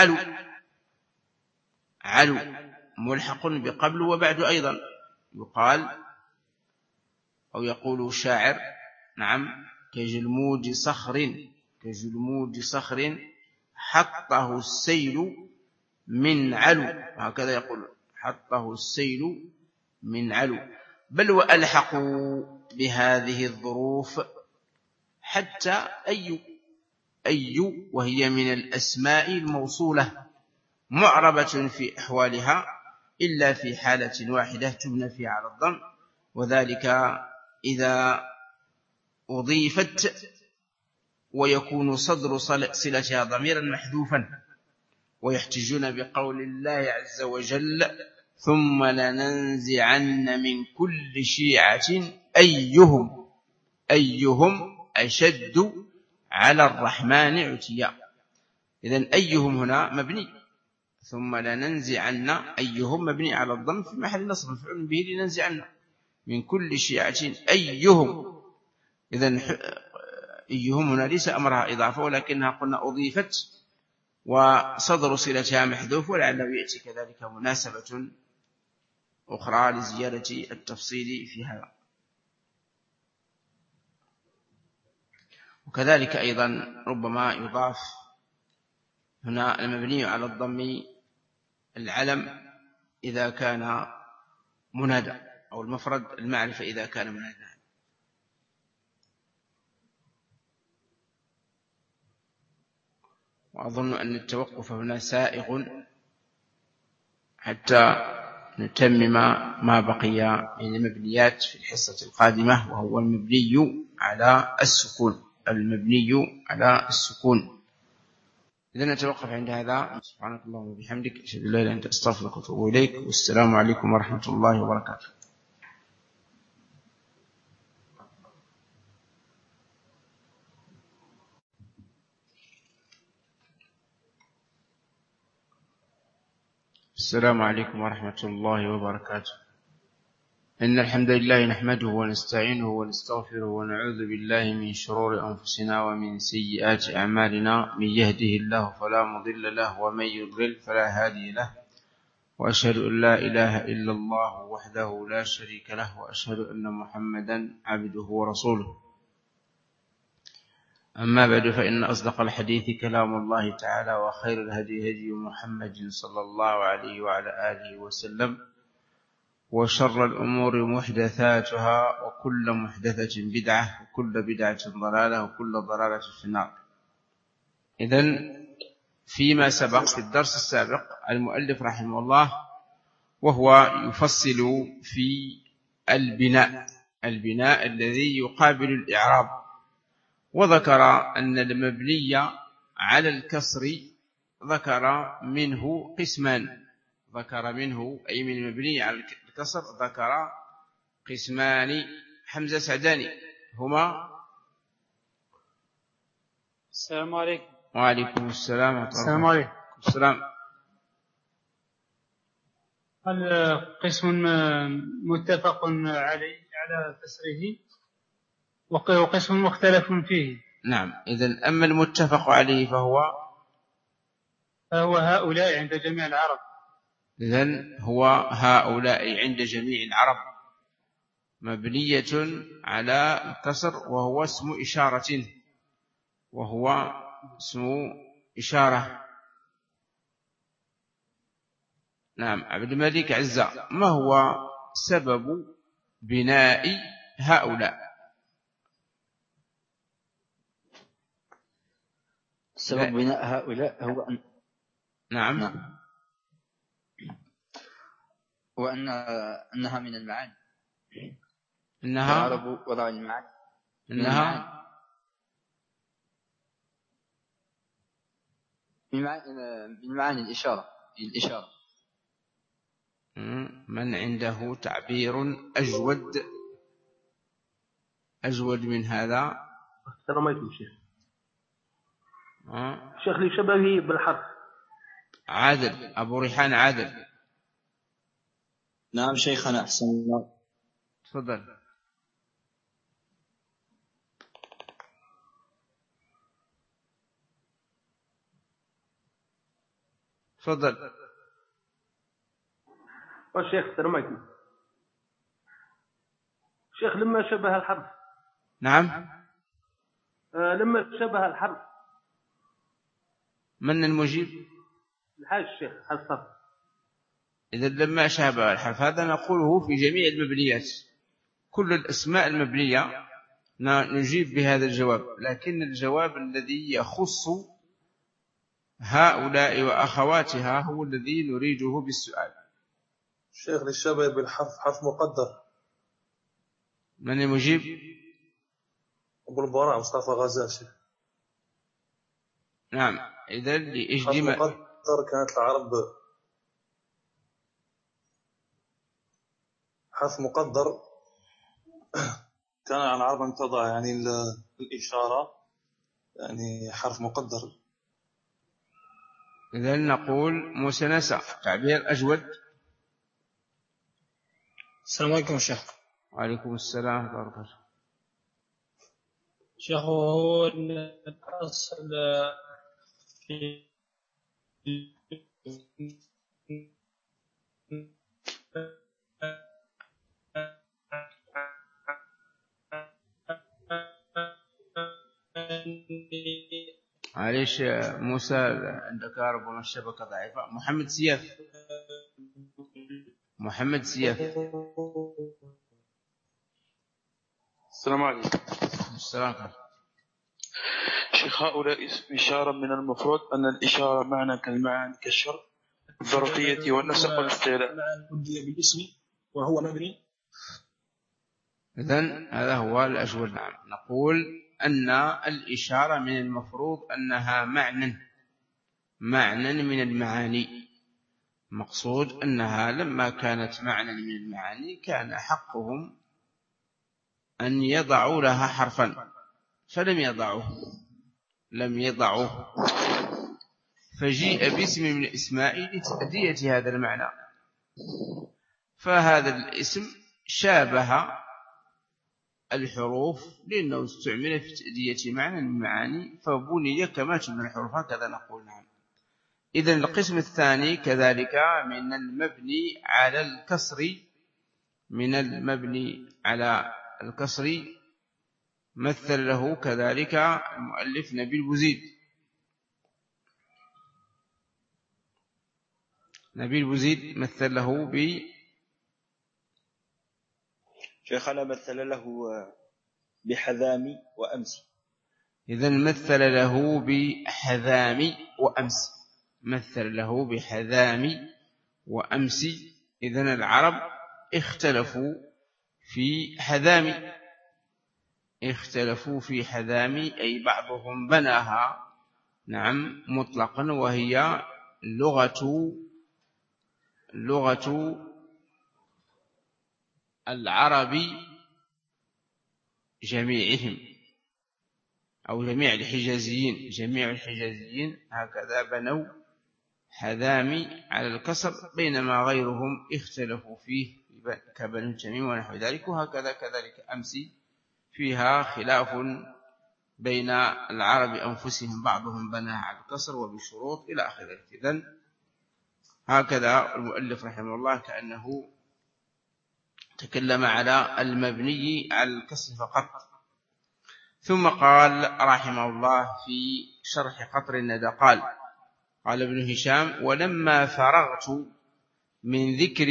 علو ملحق بقبل وبعد أيضا. يقال أو يقول الشاعر نعم كجلمود صخر حطه السيل من علو، هكذا يقول حطه السيل من علو. بل وألحقوا بهذه الظروف حتى أي وهي من الأسماء الموصولة معربة في أحوالها إلا في حالة واحدة تبنى فيها على الضم، وذلك إذا أضيفت ويكون صدر صلتها ضميرا محذوفا. ويحتجون بقول الله عز وجل ثم لننزعن من كل شيعة أيهم أشد على الرحمن عتيا. إذن أيهم هنا مبني، ثم لننزعن أيهم مبني على الضم في محل نصب مفعول به لننزعن من كل شيعة أيهم. إذن أيهم هنا ليس أمرها إضافة ولكنها قلنا أضيفت وصدر صلتها محذوف، ولعله يأتي كذلك مناسبة أخرى لزيادة التفصيل في هذا. وكذلك أيضا ربما يضاف هنا المبني على الضم العلم إذا كان منادى، أو المفرد المعرفة إذا كان منادى. وأظن أن التوقف هنا سائغ حتى نتمم ما بقي من المبنيات في الحصة القادمة، وهو المبني على السكون. المبني على السكون. إذا نتوقف عند هذا. سبحانك اللهم وبحمدك أشهد أن لا إله إلا أنت أستغفرك وأتوب إليك، والسلام عليكم ورحمة الله وبركاته. السلام عليكم ورحمة الله وبركاته. إن الحمد لله نحمده ونستعينه ونستغفره ونعوذ بالله من شرور أنفسنا ومن سيئات أعمالنا. من يهده الله فلا مضل له ومن يضلل فلا هادي له، وأشهد أن لا إله إلا الله وحده لا شريك له، وأشهد أن محمدا عبده ورسوله. أما بعد، فإن أصدق الحديث كلام الله تعالى، وخير الهدي هدي محمد صلى الله عليه وعلى آله وسلم، وشر الأمور محدثاتها، وكل محدثة بدعة، وكل بدعة ضلالة، وكل ضلالة في النار. إذن فيما سبق في الدرس السابق المؤلف رحمه الله وهو يفصل في البناء الذي يقابل الإعراب، وذكر أن المبني على الكسر ذكر منه قسمان. ذكر منه أي من المبني على الكسر ذكر قسمان. حمزة سعداني هما. السلام عليكم. وعليكم السلام. السلام عليكم. السلام. هل قسم متفق على كسره وقسم مختلف فيه؟ نعم. إذن أما المتفق عليه فهو هؤلاء عند جميع العرب. إذن هو هؤلاء عند جميع العرب، مبنية على الكسر، وهو اسم إشارة. نعم. عبد الملك عزة، ما هو سبب بناء هؤلاء؟ سبب بناء هؤلاء هو أن نعم. أنها من المعاني. إنها العرب وضع المعاني. إنها من معاني الإشارة. من عنده تعبير أجود من هذا؟ السلام عليكم شيخ. شيخ لشبهه بالحرف. عادل، أبو ريحان عادل. نعم شيخنا، أحسن الله. تفضل. والشيخ السلام عليكم. شيخ لما شبه الحرف. نعم. لما شبه الحرف. من المجيب؟ الحاج الشيخ الصف. إذا لما شابه الحرف هذا نقوله في جميع المبنيات، كل الأسماء المبنية نجيب بهذا الجواب، لكن الجواب الذي يخص هؤلاء وأخواتها هو الذي نريده بالسؤال. الشيخ للشبه بالحرف حرف مقدر. من المجيب؟ أبو البراء مصطفى غزال شيخ. نعم. إذا حرف مقدر كانت العرب حرف مقدر كان عن العرب أن تضع يعني الإشارة يعني حرف مقدر. إذا نقول موسى نسى تعبير أجود. السلام عليكم شيخ. وعليكم السلام ورحمة الله وبركاته. شيخ هو الأصل في معليش موسى عندك ربما الشبكة ضعيفة. محمد سياف. السلام عليكم. السلام. شيخ هؤلاء اسم إشارة من المفروض أن الإشارة معنى كالمعاني كالشر، الظرفية والنسق والاستعلاء. بالاسم وهو مبني. إذن هذا هو الأجود. نعم، نقول أن الإشارة من المفروض أنها معنى من المعاني. مقصود أنها لما كانت معنى من المعاني كان حقهم أن يضعوا لها حرفا، فلم يضعوه، فجيء باسم من الأسماء لتأدية هذا المعنى، فهذا الاسم شابه الحروف لأنه استعمل في تأدية معنى من المعاني فبني كما تبنى الحروف، هكذا نقول. نعم. إذن القسم الثاني كذلك من المبني على الكسر، مثل له كذلك المؤلف نبيل بوزيد مثل له شيخنا مثل له بحذامي وأمسي. إذن مثل له بحذامي وأمسي. إذن العرب اختلفوا في حذامي، أي بعضهم بناها نعم مطلقا، وهي لغة العرب جميعهم أو جميع الحجازيين هكذا بنوا حذامي على الكسر، بينما غيرهم اختلفوا فيه كبنو تميم ونحو ذلك، وهكذا كذلك أمسي فيها خلاف بين العرب أنفسهم، بعضهم بناها على الكسر وبشروط إلى آخر ذلك. إذن هكذا المؤلف رحمه الله كأنه تكلم على المبني على الكسر فقط. ثم قال رحمه الله في شرح قطر الندى قال ابن هشام: ولما فرغت من ذكر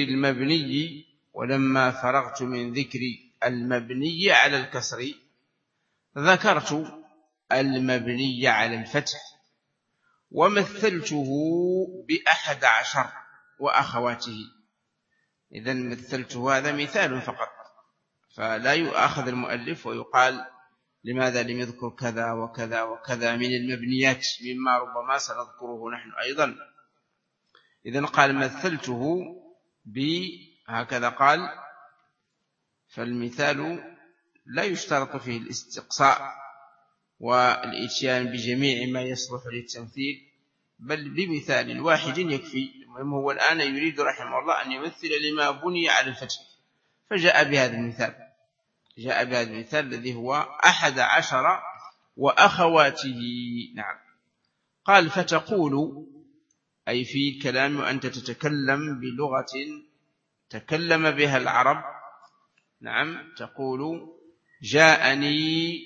المبني على الكسر ذكرت المبني على الفتح ومثلته ب11 وأخواته. إذن مثلته هذا مثال فقط، فلا يؤاخذ المؤلف ويقال لماذا لم يذكر كذا وكذا وكذا من المبنيات مما ربما سنذكره نحن أيضا. إذن قال مثلته هكذا قال، فالمثال لا يشترط فيه الاستقصاء والإتيان بجميع ما يصلح للتمثيل، بل بمثال واحد يكفي. المهم هو الآن يريد رحمه الله أن يمثل لما بني على الفتح، فجاء بهذا المثال الذي هو 11 وأخواته. نعم. قال: فتقول، أي في الكلام أنت تتكلم بلغة تكلم بها العرب. نعم. تقول: جاءني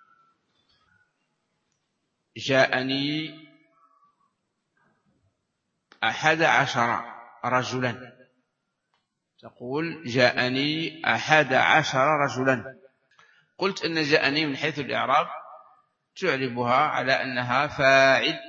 11 رجلا. تقول: جاءني 11 رجلا. قلت أن جاءني من حيث الإعراب تعربها على أنها فاعل،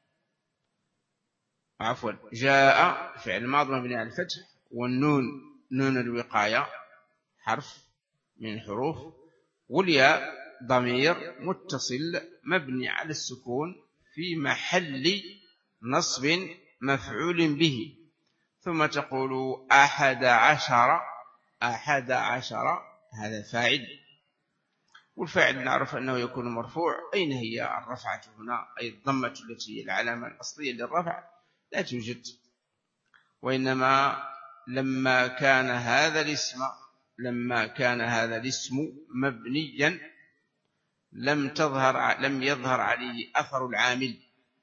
جاء فعل ماضي مبني على الفتح، والنون نون الوقاية حرف من الحروف، والياء ضمير متصل مبني على السكون في محل نصب مفعول به. ثم تقول 11 هذا فاعل، والفاعل نعرف أنه يكون مرفوع. أين هي الرفعة هنا؟ أي الضمة التي هي العلامة الأصلية للرفع لا توجد، وإنما لما كان هذا الاسم مبنيا لم يظهر عليه أثر العامل،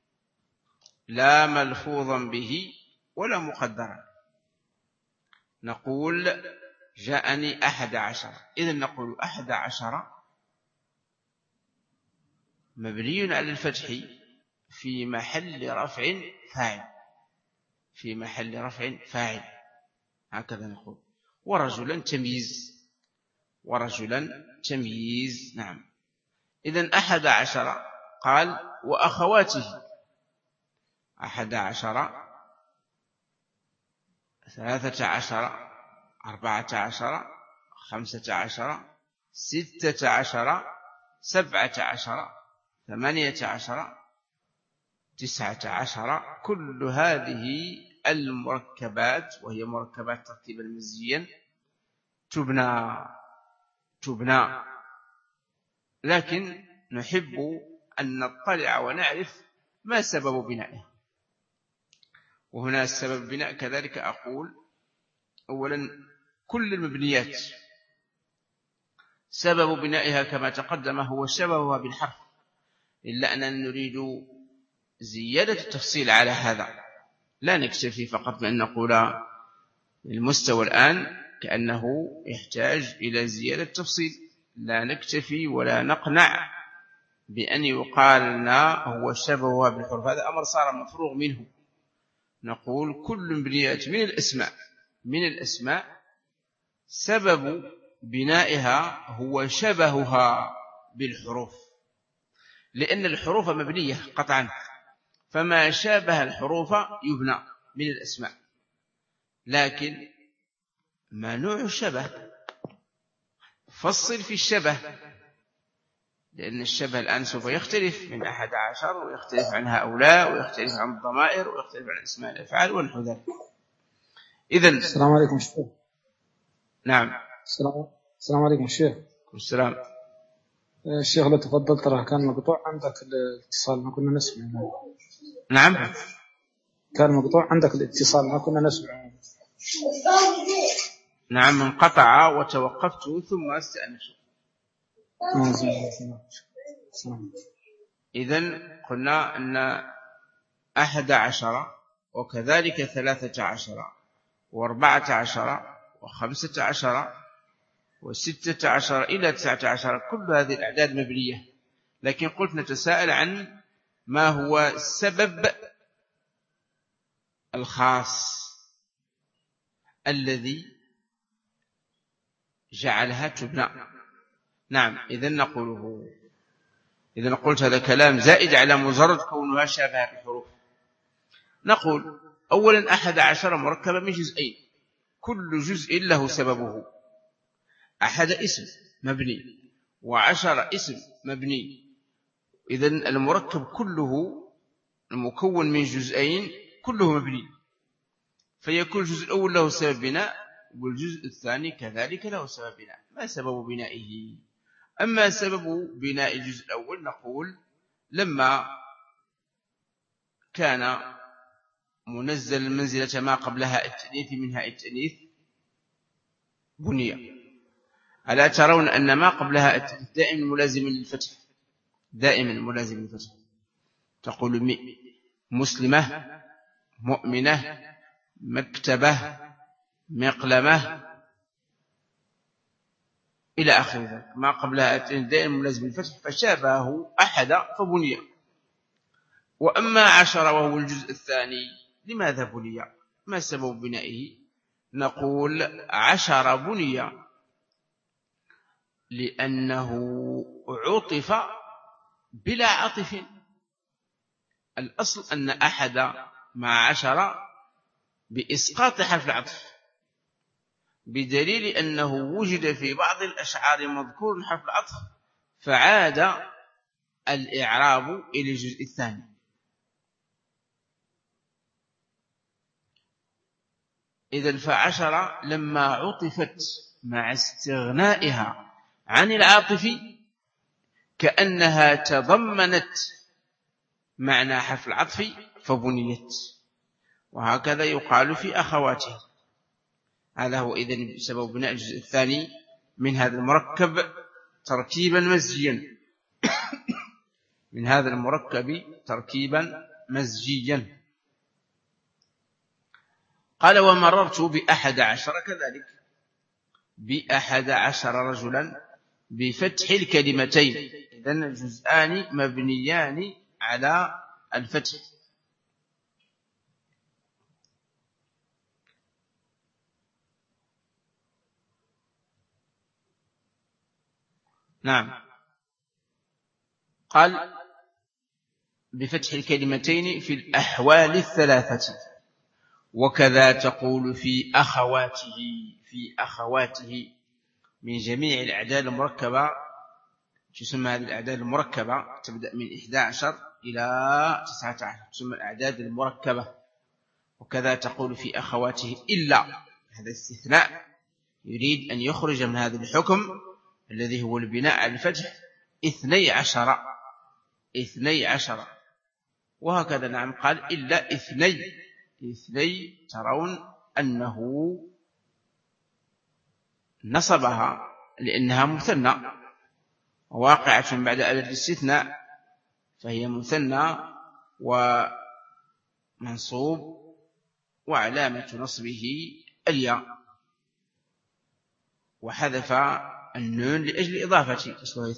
لا ملفوظا به ولا مقدرا. نقول جاءني 11، إذن نقول 11 مبني على الفتح في محل رفع فاعل، هكذا نقول. ورجلا تمييز. نعم. إذن 11 قال وأخواته 11 13 14 15 16 17 18 19 كل هذه المركبات وهي مركبات تركيبا مزجيا تبنى، لكن نحب أن نطلع ونعرف ما سبب بنائها. وهنا السبب بناء كذلك أقول أولا كل المبنيات سبب بنائها كما تقدم هو شبهها بالحرف، إلا أننا نريد زيادة التفصيل على هذا، لا نكتفي فقط بأن نقول المستوى الآن كأنه يحتاج إلى زيادة تفصيل، لا نكتفي ولا نقنع بأن يقال لنا هو شبهها بالحرف، هذا أمر صار مفروغ منه. نقول كل مبنيات من الأسماء سبب بنائها هو شبهها بالحروف، لأن الحروف مبنية قطعا، فما شابه الحروف يبنى من الأسماء. لكن ما نوع الشبه؟ فصل في الشبه، لأن الشبه الآن سوف يختلف من 11 ويختلف عن هؤلاء ويختلف عن الضمائر ويختلف عن اسماء الأفعال ونحو ذلك. إذن السلام عليكم شيخ. نعم. السلام عليكم شيخ. السلام. الشيخ لو تفضل ترى كان مقطوع عندك الاتصال ما كنا نسمع. نعم كان مقطوع عندك الاتصال ما كنا نسمع. نعم انقطع وتوقفت ثم استأنفت. إذن قلنا أن 11 وكذلك 13 و14 و15 و16 إلى 19 كل هذه الأعداد مبنية، لكن قلت نتساءل عن ما هو السبب الخاص الذي جعلها تبنى. نعم إذن نقوله، إذن قلت هذا كلام زائد على مجرد كونها شابهة الحروف. نقول أولا 11 مركبة من جزئين، كل جزء له سببه. 1 اسم مبني و10 اسم مبني، إذن المركب كله المكون من جزئين كله مبني، فيكون الجزء الأول له سبب بناء والجزء الثاني كذلك له سبب بناء. ما سبب بنائه؟ أما سبب بناء الجزء الأول نقول لما كان منزل منزلة ما قبلها التأنيث منها التأنيث بني. ألا ترون أن ما قبلها التأنيث دائما ملازم للفتح، دائما ملازم للفتح. تقول مسلمة، مؤمنة، مكتبة، مقلمة إلى آخر ذلك، ما قبلها التأنيث دائما ملازم للفتح، فشابهه أحد فبني. وأما 10 وهو الجزء الثاني لماذا بني؟ ما سبب بنائه؟ نقول 10 بني لأنه عطف بلا عطف. الأصل أن 1 مع 10 بإسقاط حرف العطف، بدليل أنه وجد في بعض الأشعار مذكور حرف العطف فعاد الإعراب إلى الجزء الثاني. إذن 10 لما عطفت مع استغنائها عن العاطف كأنها تضمنت معنى حرف العطف فبنيت، وهكذا يقال في أخواتها. هذا هو إذن سبب بناء الجزء الثاني من هذا المركب تركيبا مزجيا من هذا المركب تركيبا مزجيا. قال ومررت ب11 كذلك، ب11 رجلا بفتح الكلمتين. إذن الجزءان مبنيان على الفتح. نعم قال بفتح الكلمتين في الأحوال الثلاثة، وكذا تقول في أخواته من جميع الأعداد المركبة. تسمى هذه الأعداد المركبة تبدأ من 11 إلى 19 تسمى الأعداد المركبة. وكذا تقول في أخواته إلا، هذا استثناء يريد أن يخرج من هذا الحكم الذي هو البناء على الفتح 12. وهكذا نعم قال إلا 2 ترون أنه نصبها لأنها مثنى واقعة بعد أداة الاستثناء، فهي مثنى ومنصوب وعلامة نصبه الياء، وحذف النون لأجل إضافته أصله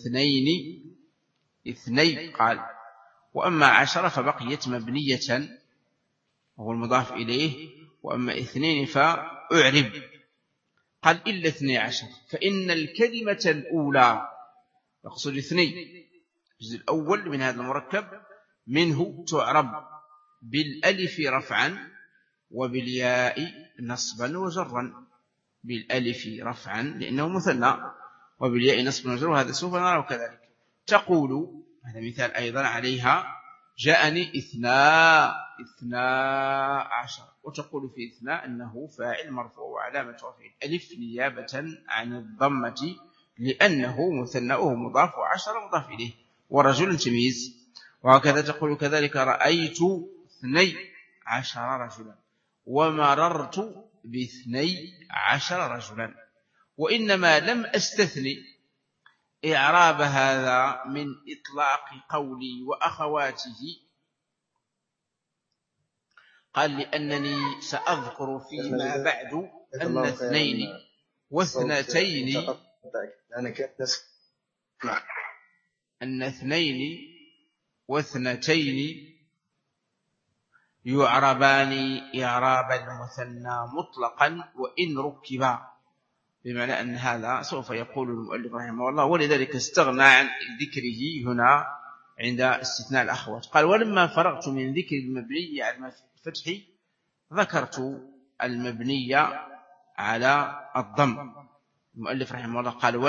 2 قال. وأما 10 فبقيت مبنية وهو المضاف إليه، وأما 2 فأعرب. قال إلا 12 فإن الكلمة الأولى يقصد 2 الجزء الأول من هذا المركب منه تعرب بالألف رفعا وبالياء نصبا وجرا. بالألف رفعا لأنه مثنى، وبالياء نصبا وجرا، وهذا سوف نراه كذلك. تقول هذا مثال أيضا عليها جاءني 12، وتقول في 2 أنه فاعل مرفوع وعلامة رفعه الألف نيابة عن الضمة لأنه مثنى وهو مضاف، و10 مضاف إليه، ورجل تمييز. وهكذا تقول كذلك رأيت 12 رجلا ومررت ب12 رجلا. وإنما لم أستثني إعراب هذا من إطلاق قولي وأخواته، قال لأنني سأذكر فيما بعد أن 2 و2 يعربان إعراب المثنى مطلقا وإن ركبا، بمعنى أن هذا سوف يقول المؤلف رحمه الله، ولذلك استغنى عن ذكره هنا عند استثناء الأخوات. قال ولما فرغت من ذكر المبني على الفتح ذكرت المبني على الضم. المؤلف رحمه الله قال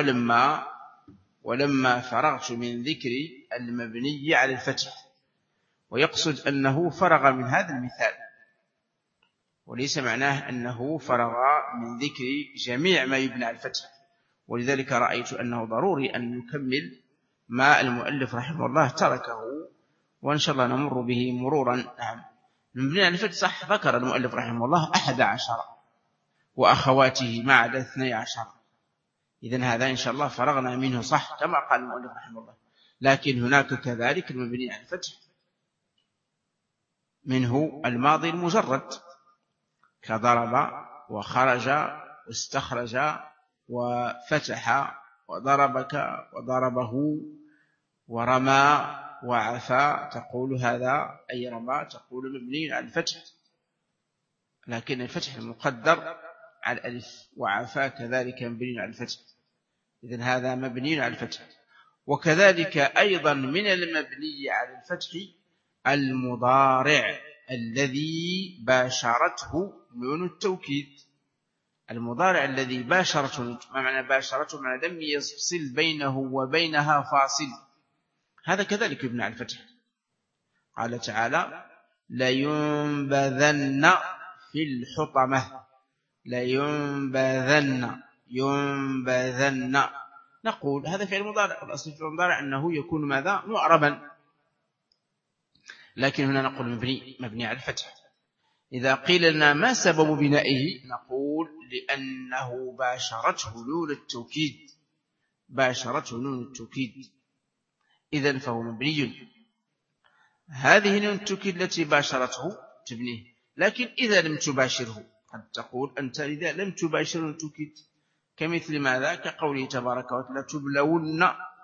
ولما فرغت من ذكر المبني على الفتح، ويقصد أنه فرغ من هذا المثال، وليس معناه أنه فرغ من ذكر جميع ما يبنى على الفتح. ولذلك رأيت أنه ضروري أن نكمل ما المؤلف رحمه الله تركه، وإن شاء الله نمر به مرورا. نعم، المبني على الفتح صح، ذكر المؤلف رحمه الله 11 وأخواته ما عدا 12، إذن هذا إن شاء الله فرغنا منه صح كما قال المؤلف رحمه الله. لكن هناك كذلك المبني على الفتح منه الماضي المجرد كضرب وخرج واستخرج وفتح وضربك وضربه ورمى وعفى، تقول هذا أي رمى تقول مبني على الفتح، لكن الفتح المقدر على الألف، وعفى كذلك مبني على الفتح، إذن هذا مبني على الفتح. وكذلك أيضا من المبني على الفتح المضارع الذي باشرته نون التوكيد. المضارع الذي باشرته، ما معنى باشرته؟ معنى لم يفصل بينه وبينها فاصل، هذا كذلك يبنى على الفتح. قال تعالى لينبذن في الحطمة، ينبذن، نقول هذا فعل مضارع، الأصل في المضارع أنه يكون ماذا؟ معربا، لكن هنا نقول مبني على الفتح. إذا قيل لنا ما سبب بنائه نقول لأنه باشرته نون التوكيد، إذن فهو مبني. هذه نون التوكيد التي باشرته تبنيه، لكن إذا لم تباشره قد تقول أنت إذا لم تباشر نون التوكيد كمثل ماذا؟ كقوله تبارك وتعالى تبلون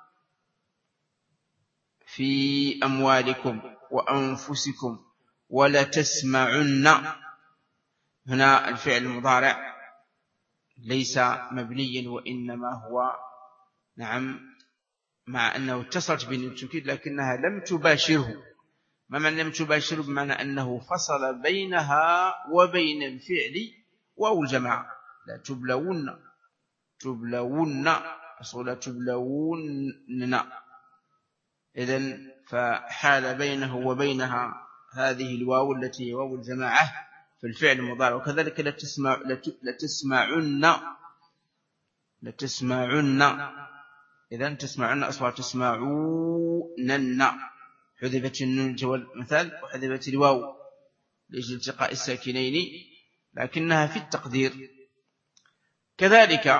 في أموالكم وأنفسكم ولا تسمعن. هنا الفعل المضارع ليس مبنيا، وإنما هو نعم مع أنه اتصلت بنون التوكيد لكنها لم تباشره. ما معنى لم تباشره؟ بمعنى أنه فصل بينها وبين الفعل واو الجماعة، لا تبلون تبلون، أصل تبلون. إذن فحال بينه وبينها هذه الواو التي هي واو الجماعة في الفعل المضارع. وكذلك لتسمعن. إذن تسمعن أصبح تسمعونن، حذفت النون والمثال وحذفت الواو لأجل التقاء الساكنين، لكنها في التقدير. كذلك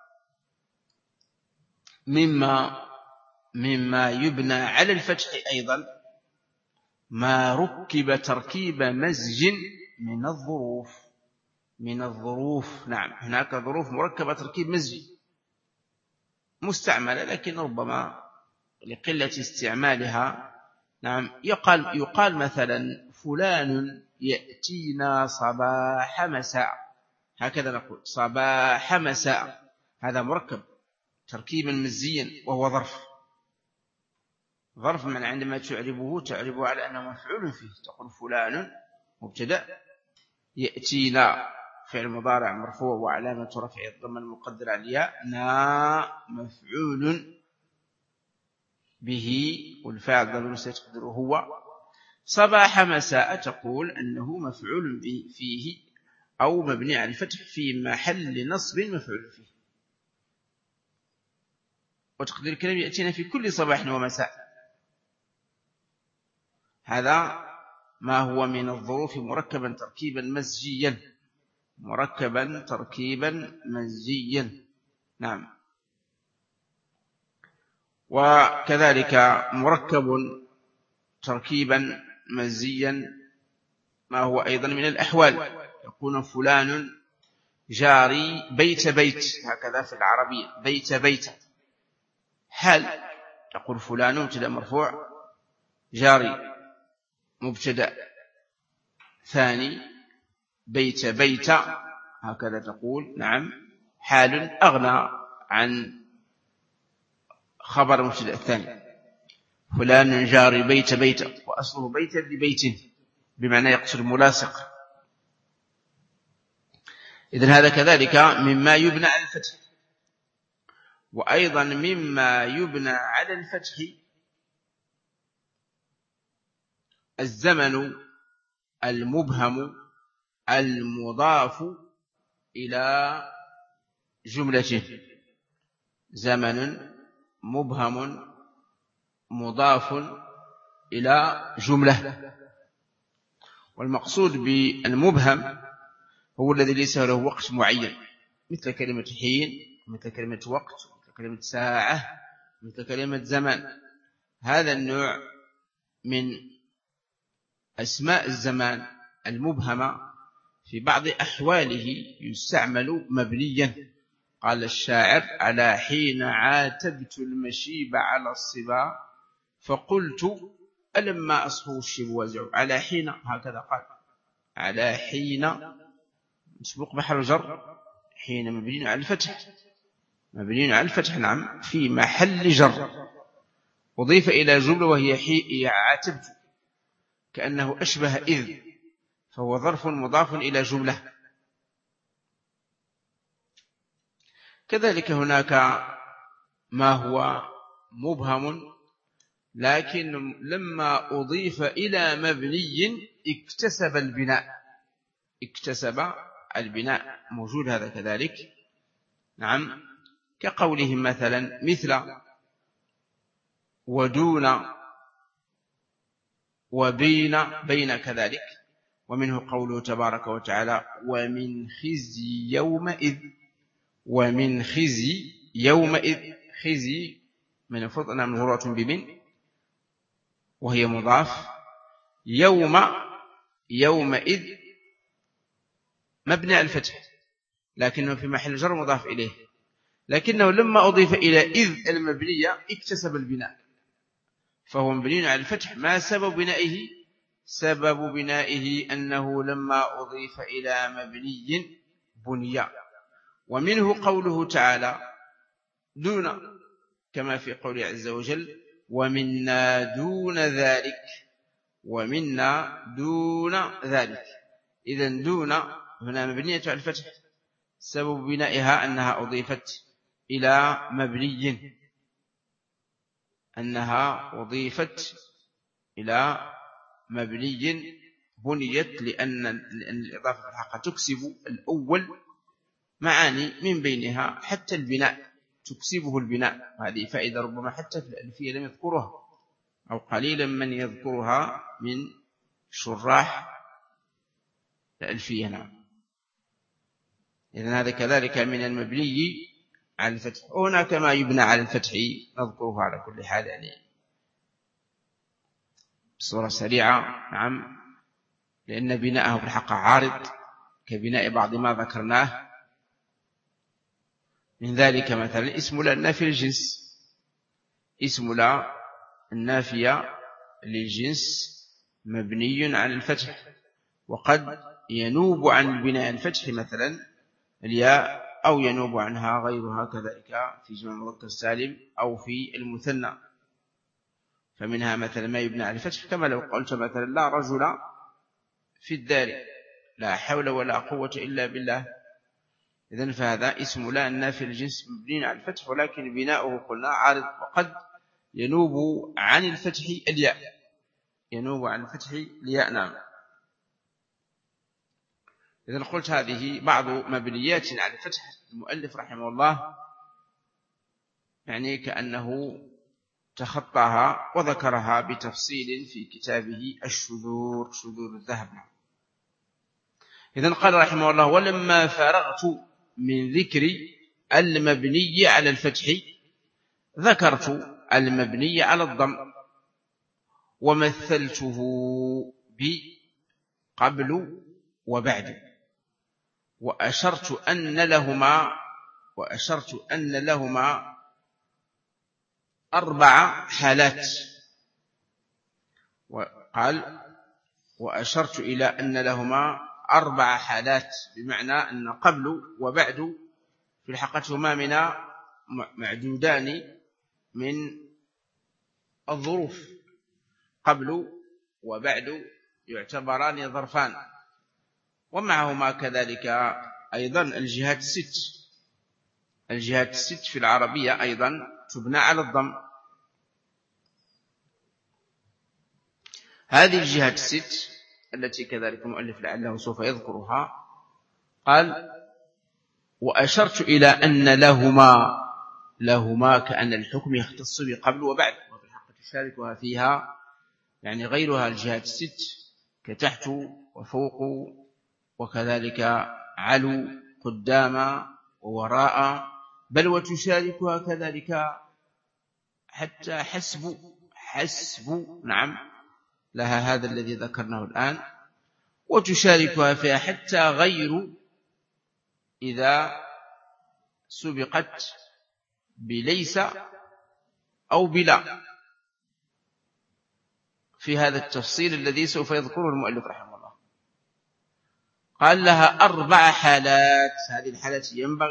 مما يبنى على الفتح أيضا ما ركب تركيب مزج من الظروف. نعم، هناك ظروف مركبة تركيب مزج مستعملة، لكن ربما لقلة استعمالها. نعم، يقال مثلا فلان يأتينا صباح مساء، هكذا نقول صباح مساء، هذا مركب تركيبا مزيا وهو ظرف من عندما تعربه على أنه مفعول فيه، تقول فلان مبتدأ، يأتينا فعل مضارع مرفوع وعلامة رفعه الضمة المقدرة على الياء، مفعول به والفاعل ضمير سيتقدره هو. صباح مساء تقول أنه مفعول به فيه أو مبني على الفتح في محل نصب مفعول فيه. وتقدير الكلام يأتينا في كل صباح ومساء. هذا ما هو من الظروف مركبا تركيبا مزجيا. نعم. وكذلك مركب تركيبا مزجيا ما هو أيضا من الأحوال، يكون فلان جاري بيت، هكذا في العربية بيت. حال تقول فلان مبتدأ مرفوع، جاري مبتدأ ثاني، بيت هكذا تقول. نعم، حال أغنى عن خبر مبتدأ الثاني. فلان جاري بيت، وأصله بيت لبيت بمعنى يقصد ملاصق. إذن هذا كذلك مما يبنى على الفتح. وأيضا مما يبنى على الفتح الزمن المبهم المضاف إلى جملته. زمن مبهم مضاف إلى جملة. والمقصود بالمبهم هو الذي ليس له وقت معين، مثل كلمة حين، مثل كلمة وقت، مثل كلمة ساعة، مثل كلمة زمان. هذا النوع من أسماء الزمان المبهمة في بعض أحواله يستعمل مبنيا. قال الشاعر: على حين عاتبت المشيب على الصبا فقلت ألما أصفه الشيب وزع. على حين، هكذا قال، على حين مسبوق محل جر، حين مبني على الفتح، نعم، في محل جر، أضيف إلى جملة وهي عاتبت، كأنه أشبه إذ، فهو ظرف مضاف إلى جملة. كذلك هناك ما هو مبهم لكن لما أضيف إلى مبني اكتسب البناء، موجود هذا كذلك. نعم، كقولهم مثلا مثل ودون وبين كذلك. ومنه قوله تبارك وتعالى: ومن خزي يومئذ. خزي من الفرط أنها مجرورة بمن وهي مضاف. يومئذ مبني على الفتح لكنه في محل جر مضاف إليه، لكنه لما أضيف إلى إذ المبنية اكتسب البناء، فهو مبني على الفتح. ما سبب بنائه؟ سبب بنائه أنه لما أضيف إلى مبني بني. ومنه قوله تعالى دون، كما في قوله عز وجل: ومنا دون ذلك. إذن دون هنا مبنية على الفتح سبب بنائها أنها أضيفت إلى مبني، أنها أضيفت إلى مبني بنيت لأن الإضافة في الحق تكسب الأول معاني من بينها حتى البناء، تكسبه البناء. هذه فائدة ربما حتى في الألفية لم يذكرها، أو قليلا من يذكرها من شراح الألفية. نعم. إذن هذا كذلك من المبني على الفتح. هناك ما يبنى على الفتح نذكره على كل حال يعني بصورة سريعة. نعم. لأن بناءه في الحق عارض كبناء بعض ما ذكرناه. من ذلك مثلا اسم لا النافي للجنس، اسم لا النافية للجنس مبني على الفتح، وقد ينوب عن بناء الفتح مثلا الياء، أو ينوب عنها غيرها كذلك في جمع المذكر السالم أو في المثنى. فمنها مثلا ما يبنى على الفتح، كما لو قلت مثلا لا رجل في الدار، لا حول ولا قوة إلا بالله. إذن فهذا اسم لا النافي للجنس مبني على الفتح، ولكن بناؤه قلنا عارض، وقد ينوب عن الفتح الياء، ينوب عن الفتح الياء. نعم. إذن قلت هذه بعض مبنيات على الفتح. المؤلف رحمه الله يعني كأنه تخطاها وذكرها بتفصيل في كتابه الشذور، شذور الذهب. إذن قال رحمه الله: ولما فرغت من ذكر المبني على الفتح ذكرت المبني على الضم، ومثلته بقبل وبعد، وأشرت أن لهما 4 حالات. وقال: وأشرت إلى أن لهما 4 حالات، بمعنى أن قبل وبعد في الحقيقة هما من معدودان من الظروف. قبل وبعد يعتبران ظرفان، ومعهما كذلك أيضا الجهات الست. الجهات الست في العربية أيضا تبنى على الضم. هذه الجهات الست التي كذلك المؤلف لعله سوف يذكرها، قال: وأشرت إلى أن لهما كأن الحكم يختص بقبل وبعد، وفي الحق تشاركها فيها يعني غيرها الجهات الست كتحت وفوق وكذلك علو قدام ووراء، بل وتشاركها كذلك حتى حسب. نعم، لها هذا الذي ذكرناه الآن. وتشاركها فيها حتى غير إذا سبقت بليس أو بلا، في هذا التفصيل الذي سوف يذكره المؤلف رحمه الله. قال: لها 4 حالات. هذه الحالات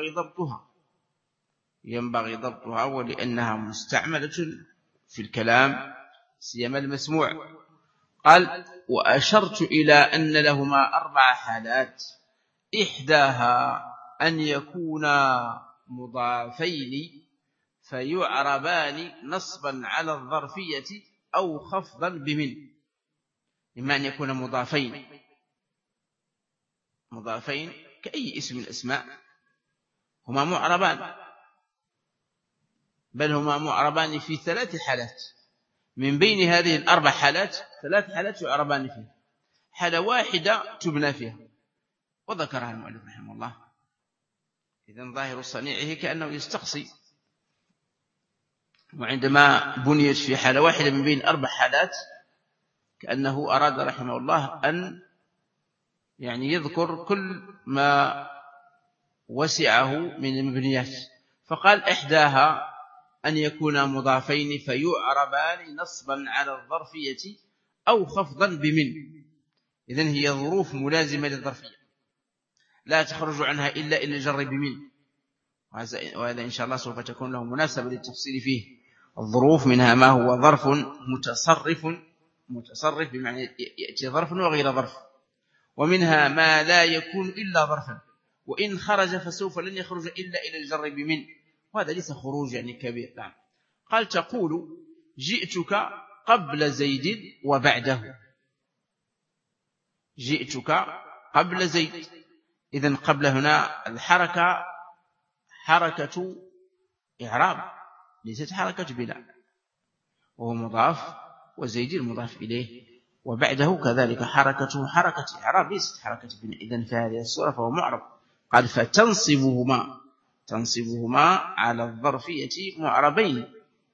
ينبغي ضبطها ولأنها مستعملة في الكلام سيما المسموع. قال: وأشرت إلى أن لهما 4 حالات، إحداها أن يكونا مضافين فيعربان نصبا على الظرفية أو خفضا بمن. إما أن يكون مضافين كأي اسم من الأسماء هما معربان، بل هما معربان في 3 حالات. من بين هذه 4 حالات 3 حالات يعربان فيها، حالة واحدة تبنى فيها وذكرها المؤلف رحمه الله. إذن ظاهر صنيعه كأنه يستقصي، وعندما بنيت في حالة واحدة من بين 4 حالات كأنه أراد رحمه الله أن يعني يذكر كل ما وسعه من المبنيات. فقال: إحداها أن يكون مضافين فيعربان نصبا على الظرفية أو خفضا بمن. إذن هي ظروف ملازمة للظرفية لا تخرج عنها إلا الجر بمن، وهذا إن شاء الله سوف تكون له مناسبة للتفصيل فيه. الظروف منها ما هو ظرف متصرف بمعنى يأتي ظرف وغير ظرف، ومنها ما لا يكون إلا ظرفا، وإن خرج فسوف لن يخرج إلا إلى الجر بمن، وهذا ليس خروج يعني كبير. نعم. قال تقول جئتك قبل زيد وبعده، جئتك قبل زيد. إذن قبل هنا الحركة حركة إعراب ليست حركة بناء، وهو مضاف وزيد المضاف إليه، وبعده كذلك حركته حركة إعراب ليست حركة بناء. إذن في هذه الصورة فهو معرب. قال فتنصبهما، تنصبهما على الظرفية معربين.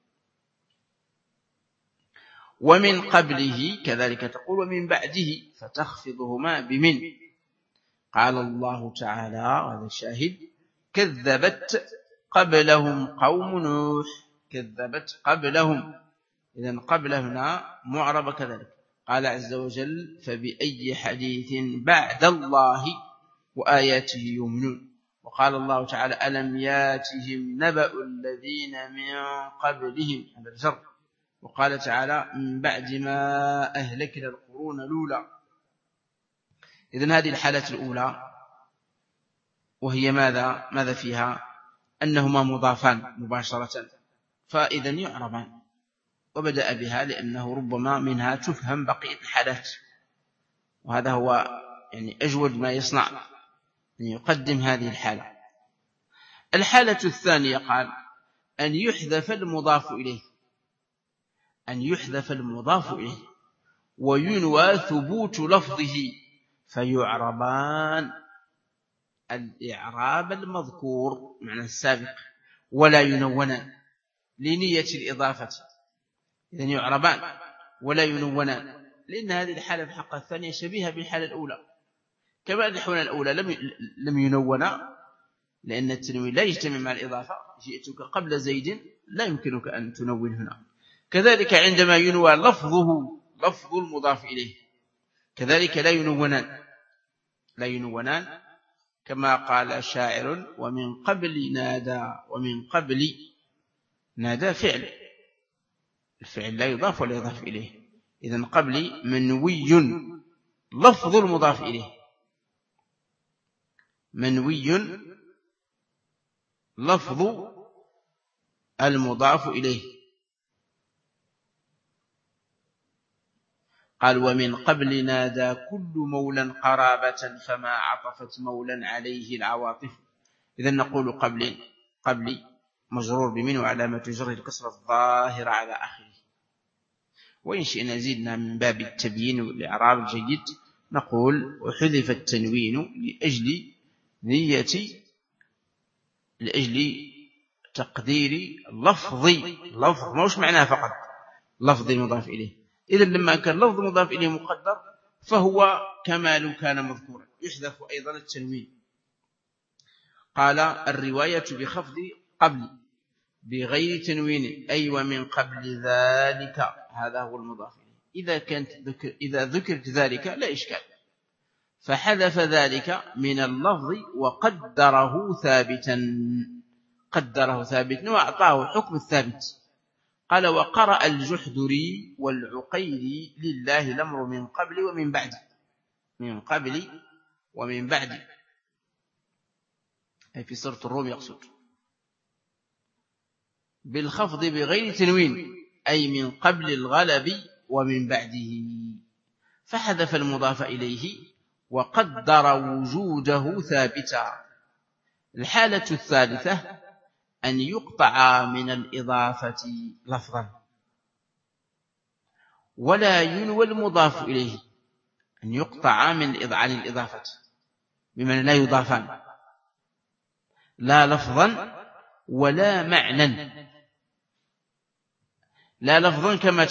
ومن قبله كذلك تقول ومن بعده فتخفضهما بمن. قال الله تعالى هذا الشاهد كذبت قبلهم قوم نوح، كذبت قبلهم. إذن قبل هنا معرب كذلك. قال عز وجل فبأي حديث بعد الله وآياته يؤمنون. وقال الله تعالى ألم ياتهم نبأ الذين من قبلهم، هذا الجر. وقال تعالى من بعد ما أهلكنا القرون الأولى. إذن هذه الحالة الأولى وهي ماذا فيها؟ أنهما مضافان مباشرة، فإذا يعربان، وبدأ بها لأنه ربما منها تفهم بقية الحالات، وهذا هو يعني أجود ما يصنع أن يقدم هذه الحالة. الحالة الثانية قال أن يحذف المضاف إليه، أن يحذف المضاف إليه وينوى ثبوت لفظه فيعربان الإعراب المذكور معنى السابق ولا ينونان لنية الإضافة. إذن يعربان ولا ينونان، لأن هذه الحالة في الحلقة الثانية شبيهة بالحالة الأولى، كما أن الحالة الأولى لم ينونا لأن التنوين لا يجتمع مع الإضافة. جئتك قبل زيد لا يمكنك أن تنون هنا. كذلك عندما ينوى لفظه لفظ المضاف إليه كذلك لا ينونان كما قال شاعر ومن قبل نادى. ومن قبل نادى فعل، الفعل لا يضاف ولا يضاف إليه. إذن قبل منوي لفظ المضاف إليه، منوي لفظ المضاف إليه. قال ومن قبل نادى كل مولا قرابة فما عطفت مولا عليه العواطف. إذن نقول قبل مجرور بمن وعلامة جره الكسرة الظاهرة على آخره. وإن شئنا زدنا من باب التبيين والإعراب الجيد نقول وحذف التنوين لأجل تقدير لفظ موش معناه فقط لفظ المضاف إليه. إذن لما كان لفظ مضاف إليه مقدر فهو كما لو كان مذكورا يحذف أيضا التنوين. قال الرواية بخفض قبل بغير تنوين أي ومن قبل ذلك، هذا هو المضاف إليه. إذا ذكرت ذلك لا إشكال، فحذف ذلك من اللفظ وقدره ثابتا، قدره ثابتا وأعطاه حكم الثابت. قال وقرأ الجحدري والعقيلي لله الأمر من قبل ومن بعد، من قبل ومن بعد، أي في سورة الروم يقصد، بالخفض بغير تنوين أي من قبل الغلب ومن بعده، فحذف المضاف إليه وقدر وجوده ثابتا. الحالة الثالثة أن يقطع من الإضافة لفظا ولا ينوى المضاف إليه، أن يقطع عن الإضافة بمعنى لا يضافان لا لفظا ولا معنى، لا لفظا كما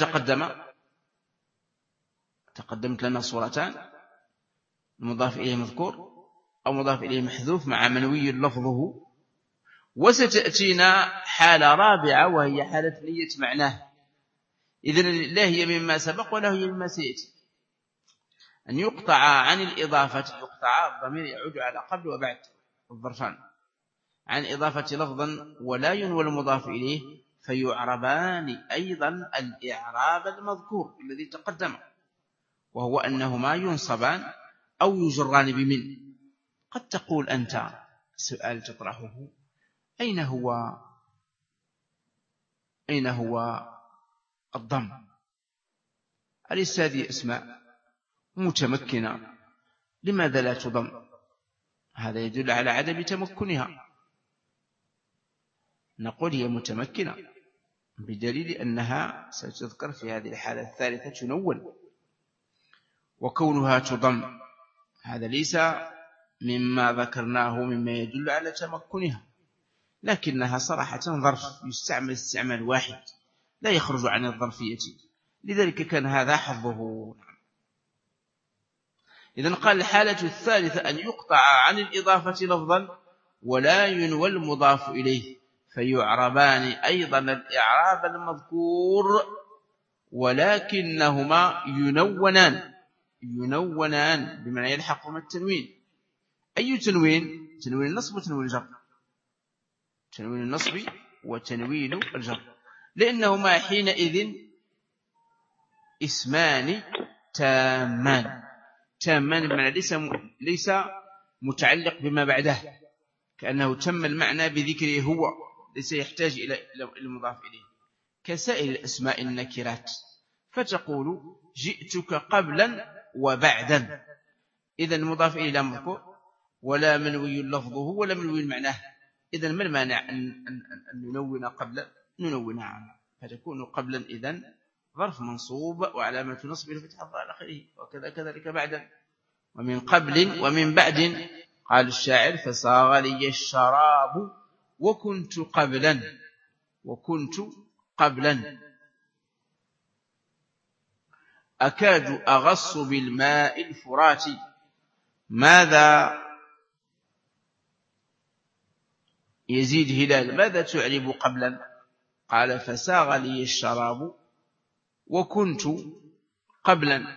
تقدمت لنا صورتان، المضاف إليه مذكور أو مضاف إليه محذوف مع منوي لفظه. وستأتينا حالة رابعة وهي حالة نية معناه. إذن لا هي مما سبق ولا هي مما سيأتي. أن يقطع عن الإضافة، يقطع الضمير يعود على قبل وبعد الظرفان، عن إضافة لفظا ولا ينوى المضاف إليه فيعربان أيضا الإعراب المذكور الذي تقدم، وهو أنهما ينصبان أو يجران بمن. قد تقول أنت سؤال تطرحه: أين هو الضم؟ أليس هذه أسماء متمكنة؟ لماذا لا تضم؟ هذا يدل على عدم تمكنها. نقول هي متمكنة بدليل أنها ستذكر في هذه الحالة الثالثة تنون، وكونها تضم هذا ليس مما ذكرناه مما يدل على تمكنها، لكنها صراحة ظرف يستعمل استعمال واحد لا يخرج عن الظرفية، لذلك كان هذا حظه. إذن قال: الحالة الثالثة أن يقطع عن الإضافة لفظا ولا ينوى المضاف إليه، فيعربان أيضا الإعراب المذكور، ولكنهما ينونان بمعنى يلحقهما التنوين. أي تنوين؟ تنوين النصب وتنوين الجر. تنوين النصب وتنوين الجر، لأنهما حينئذ اسمان تامان بمعنى ليس متعلق بما بعده، كأنه تم المعنى بذكره هو، ليس يحتاج إلى المضاف إليه، كسائر الأسماء النكرات. فتقول: جئتك قبلا وبعدا، إذن المضاف إليه لا مذكور ولا منوي لفظه ولا منوي معناه. إذن ما المانع أن ننون قبلا؟ ننون عنه، فتكون قبلا إذن ظرف منصوب وعلامة نصبه الفتحة على آخره، وكذا كذلك بعدا. ومن قبل ومن بعد قال الشاعر: فصاغ لي الشراب وكنت قبلا أكاد أغص بالماء الفرات. ماذا يزيد هلال؟ ماذا تعرب قبلا؟ قال: فساغ لي الشراب وكنت قبلا.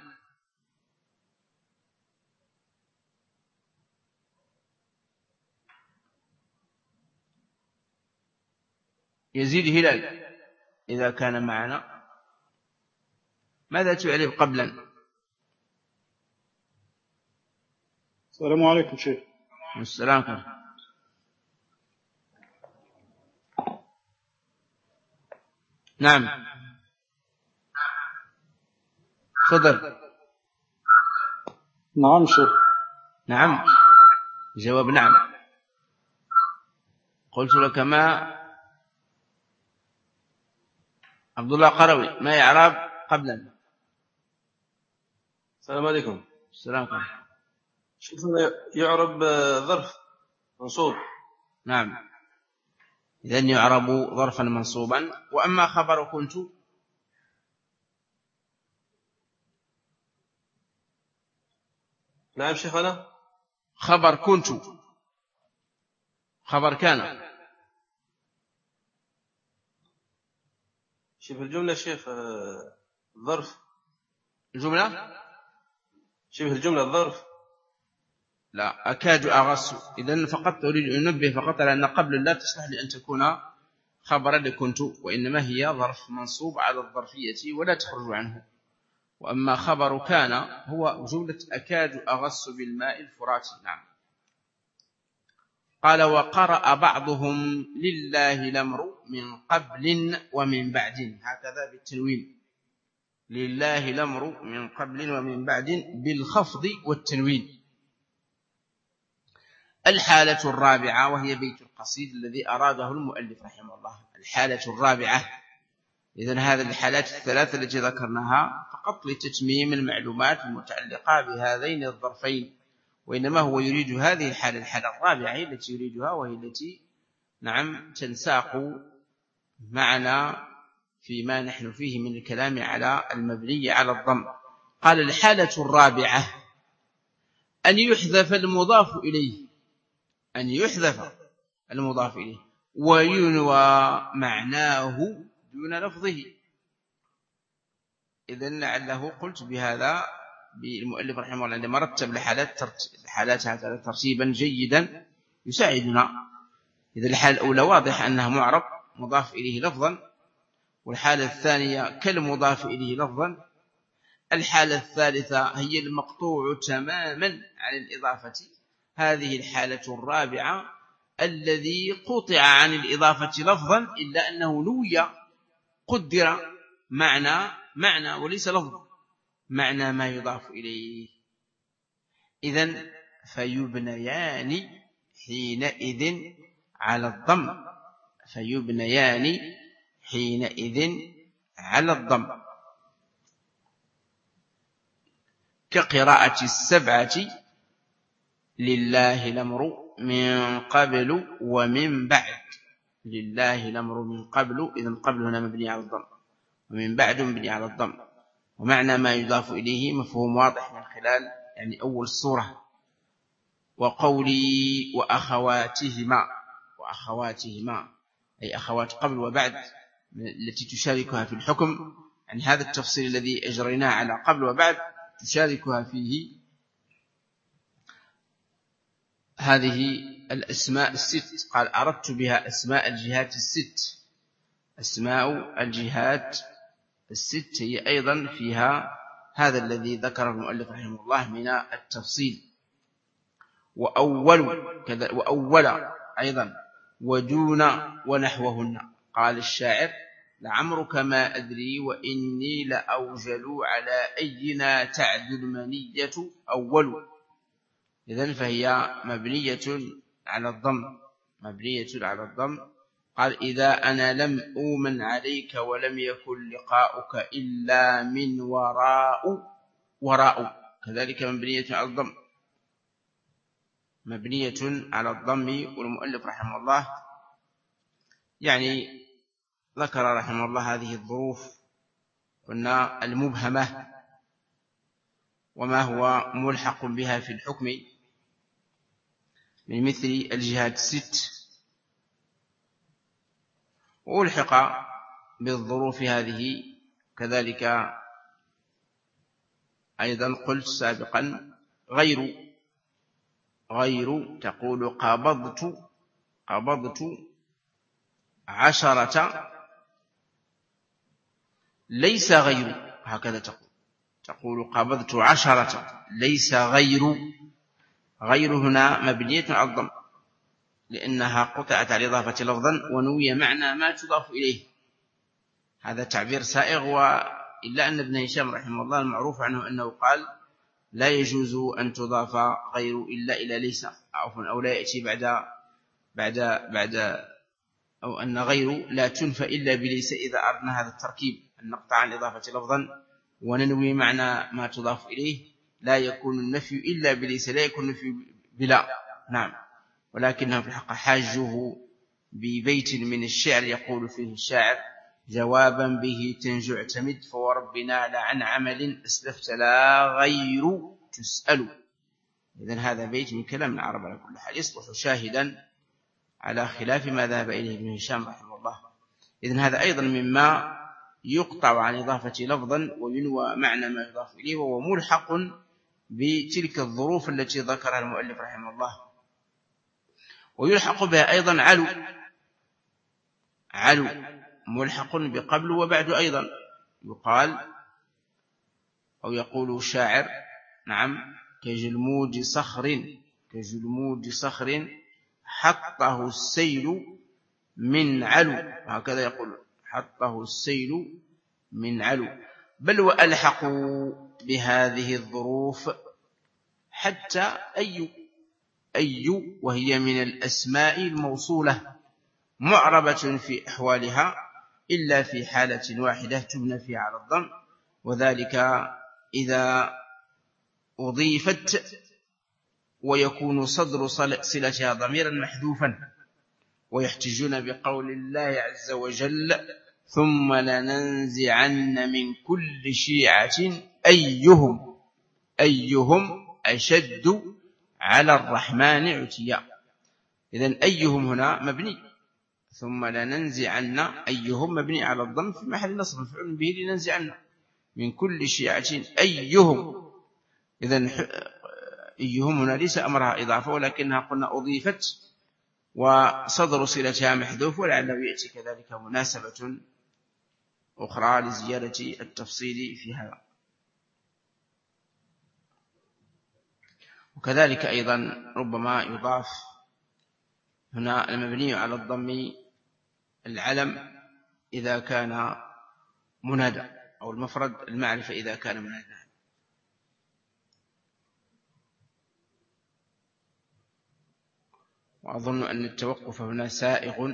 يزيد هلال إذا كان معنا. ماذا تعرب قبلا؟ السلام عليكم شيخ. السلام عليكم. نعم، تفضل. نعم شيخ. نعم، جواب نعم. قلت لك: ما عبد الله قروي ما يعرب قبلا؟ السلام عليكم. السلام عليكم. شوف يعرب ظرف منصوب. نعم، إذن يعرب ظرفا منصوبا. وأما خبر كنت نعم شيخنا. خبر كنت خبر كان. شوف الجملة شيخ الظرف. الجملة شبه الجملة الظرف. لا، أكاد أغص. إذن فقط أريد أن أنبه فقط على أن قبل لا تصلح لأن تكون خبرا لكنت، وإنما هي ظرف منصوب على الظرفية ولا تخرج عنه. وأما خبر كان هو جملة أكاد أغص بالماء الفرات. نعم. قال: وقرأ بعضهم لله الأمر من قبل ومن بعد، هكذا بالتنوين، لله الأمر من قبل ومن بعد بالخفض والتنوين. الحالة الرابعة، وهي بيت القصيد الذي أراده المؤلف رحمه الله. الحالة الرابعة، إذن هذه الحالات الثلاثة التي ذكرناها فقط لتتميم المعلومات المتعلقة بهذين الظرفين، وإنما هو يريد هذه الحالة الرابعة هي التي يريدها، وهي التي نعم تنساق معنا فيما نحن فيه من الكلام على المبني على الضم. قال: الحالة الرابعة أن يحذف المضاف إليه، أن يحذف المضاف إليه وينوى معناه دون لفظه. إذن لعله قلت بهذا بالمؤلف رحمه الله عندما رتب الحالات هكذا ترتيبا جيدا يساعدنا. إذا الحالة الأولى واضح أنها معرب مضاف إليه لفظا، والحالة الثانية كالمضاف إليه لفظا. الحالة الثالثة هي المقطوع تماما عن الإضافة، هذه الحالة الرابعة الذي قطع عن الإضافة لفظا إلا أنه نوي قدر معنى وليس لفظ، معنى ما يضاف إليه. إذن فيبنيان حينئذ على الضم، فيبنيان حينئذ على الضم، كقراءة السبعة لله الأمر من قبل ومن بعد. لله الأمر من قبل، إذن قبل هنا مبني على الضم، ومن بعد مبني على الضم، ومعنى ما يضاف إليه مفهوم واضح من خلال يعني أول السورة. وقولي وأخواتهما، وأخواتهما أي أخوات قبل وبعد التي تشاركها في الحكم، يعني هذا التفصيل الذي أجريناه على قبل وبعد تشاركها فيه هذه الأسماء الست. قال أردت بها أسماء الجهات الست. أسماء الجهات الست هي أيضا فيها هذا الذي ذكره المؤلف رحمه الله من التفصيل. وأول أيضا ودون ونحوهن. قال الشاعر لعمرك ما أدري وإني لأوجل على أينا تعد المنية أول. إذن فهي مبنية على الضم، مبنية على الضم. قال إذا أنا لم أؤمن عليك ولم يكن لقاؤك إلا من وراء كذلك مبنية على الضم، مبنية على الضم. والمؤلف رحمه الله يعني ذكر رحمه الله هذه الظروف قلنا المبهمة وما هو ملحق بها في الحكم من مثل الجهات الست، وألحق بالظروف هذه كذلك أيضا قلت سابقا غير تقول قبضت 10 ليس غير، هكذا تقول قبضت 10 ليس غير هنا مبنية على الضم لأنها قطعت على إضافة لفظا ونوي معنى ما تضاف إليه. هذا تعبير سائغ، وإلا أن ابن هشام رحمه الله المعروف عنه أنه قال لا يجوز أن تضاف غير إلا إلى ليس، أو لا يأتي بعد أو أن غير لا تنفى إلا بليس إذا أردنا هذا التركيب أن نقطع عن إضافة لفظا وننوي معنى ما تضاف إليه. لا يكون النفي إلا بليس، لا يكون النفي بلا. نعم، ولكنه في الحق حاجه ببيت من الشعر يقول فيه الشاعر جوابا به تنجو اعتمد فوربنا لعن عمل أسلفت لا غير تسأل. إذن هذا بيت من كلام العرب على كل حال يصبح شاهدا على خلاف ما ذهب إليه ابن هشام رحمه الله. إذن هذا أيضا مما يقطع عن إضافة لفظا وينوى معنى ما يضاف إليه، وهو ملحق بتلك الظروف التي ذكرها المؤلف رحمه الله. ويلحق بها أيضا علو ملحق بقبل وبعد أيضا. يقال أو يقول الشاعر نعم كجلمود صخر حطه السيل من علو، هكذا يقول حطه السيل من علو. بل وألحقوا بهذه الظروف حتى أي وهي من الأسماء الموصولة معربة في أحوالها إلا في حالة واحدة تبنى فيها على الضم، وذلك إذا أضيفت ويكون صدر صلتها ضميرا محذوفا. ويحتجون بقول الله عز وجل ثم لننزعن من كل شيعة أيهم أشد على الرحمن عتيا. إذن أيهم هنا مبني، ثم لننزعن أيهم مبني على الضم في محل نصب مفعول به لننزعن من كل شيعة أيهم. إذن أيهم هنا ليس أمرها إضافة ولكنها قلنا أضيفت وصدر صلتها محذوف، ولعله يأتي كذلك مناسبة أخرى لزيادة التفصيل في هذا. وكذلك أيضا ربما يضاف هنا المبني على الضم العلم إذا كان منادى، أو المفرد المعرفة إذا كان منادى. وأظن أن التوقف هنا سائغ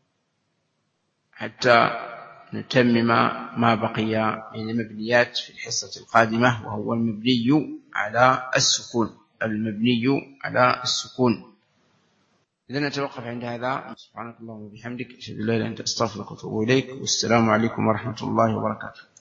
حتى نتمم ما بقي من المبنيات في الحصة القادمة، وهو المبني على السكون. المبني على السكون. إذن نتوقف عند هذا. سبحانك اللهم وبحمدك، أشهد أن لا إله إلا أنت، أستغفرك وأتوب إليك، والسلام عليكم ورحمة الله وبركاته.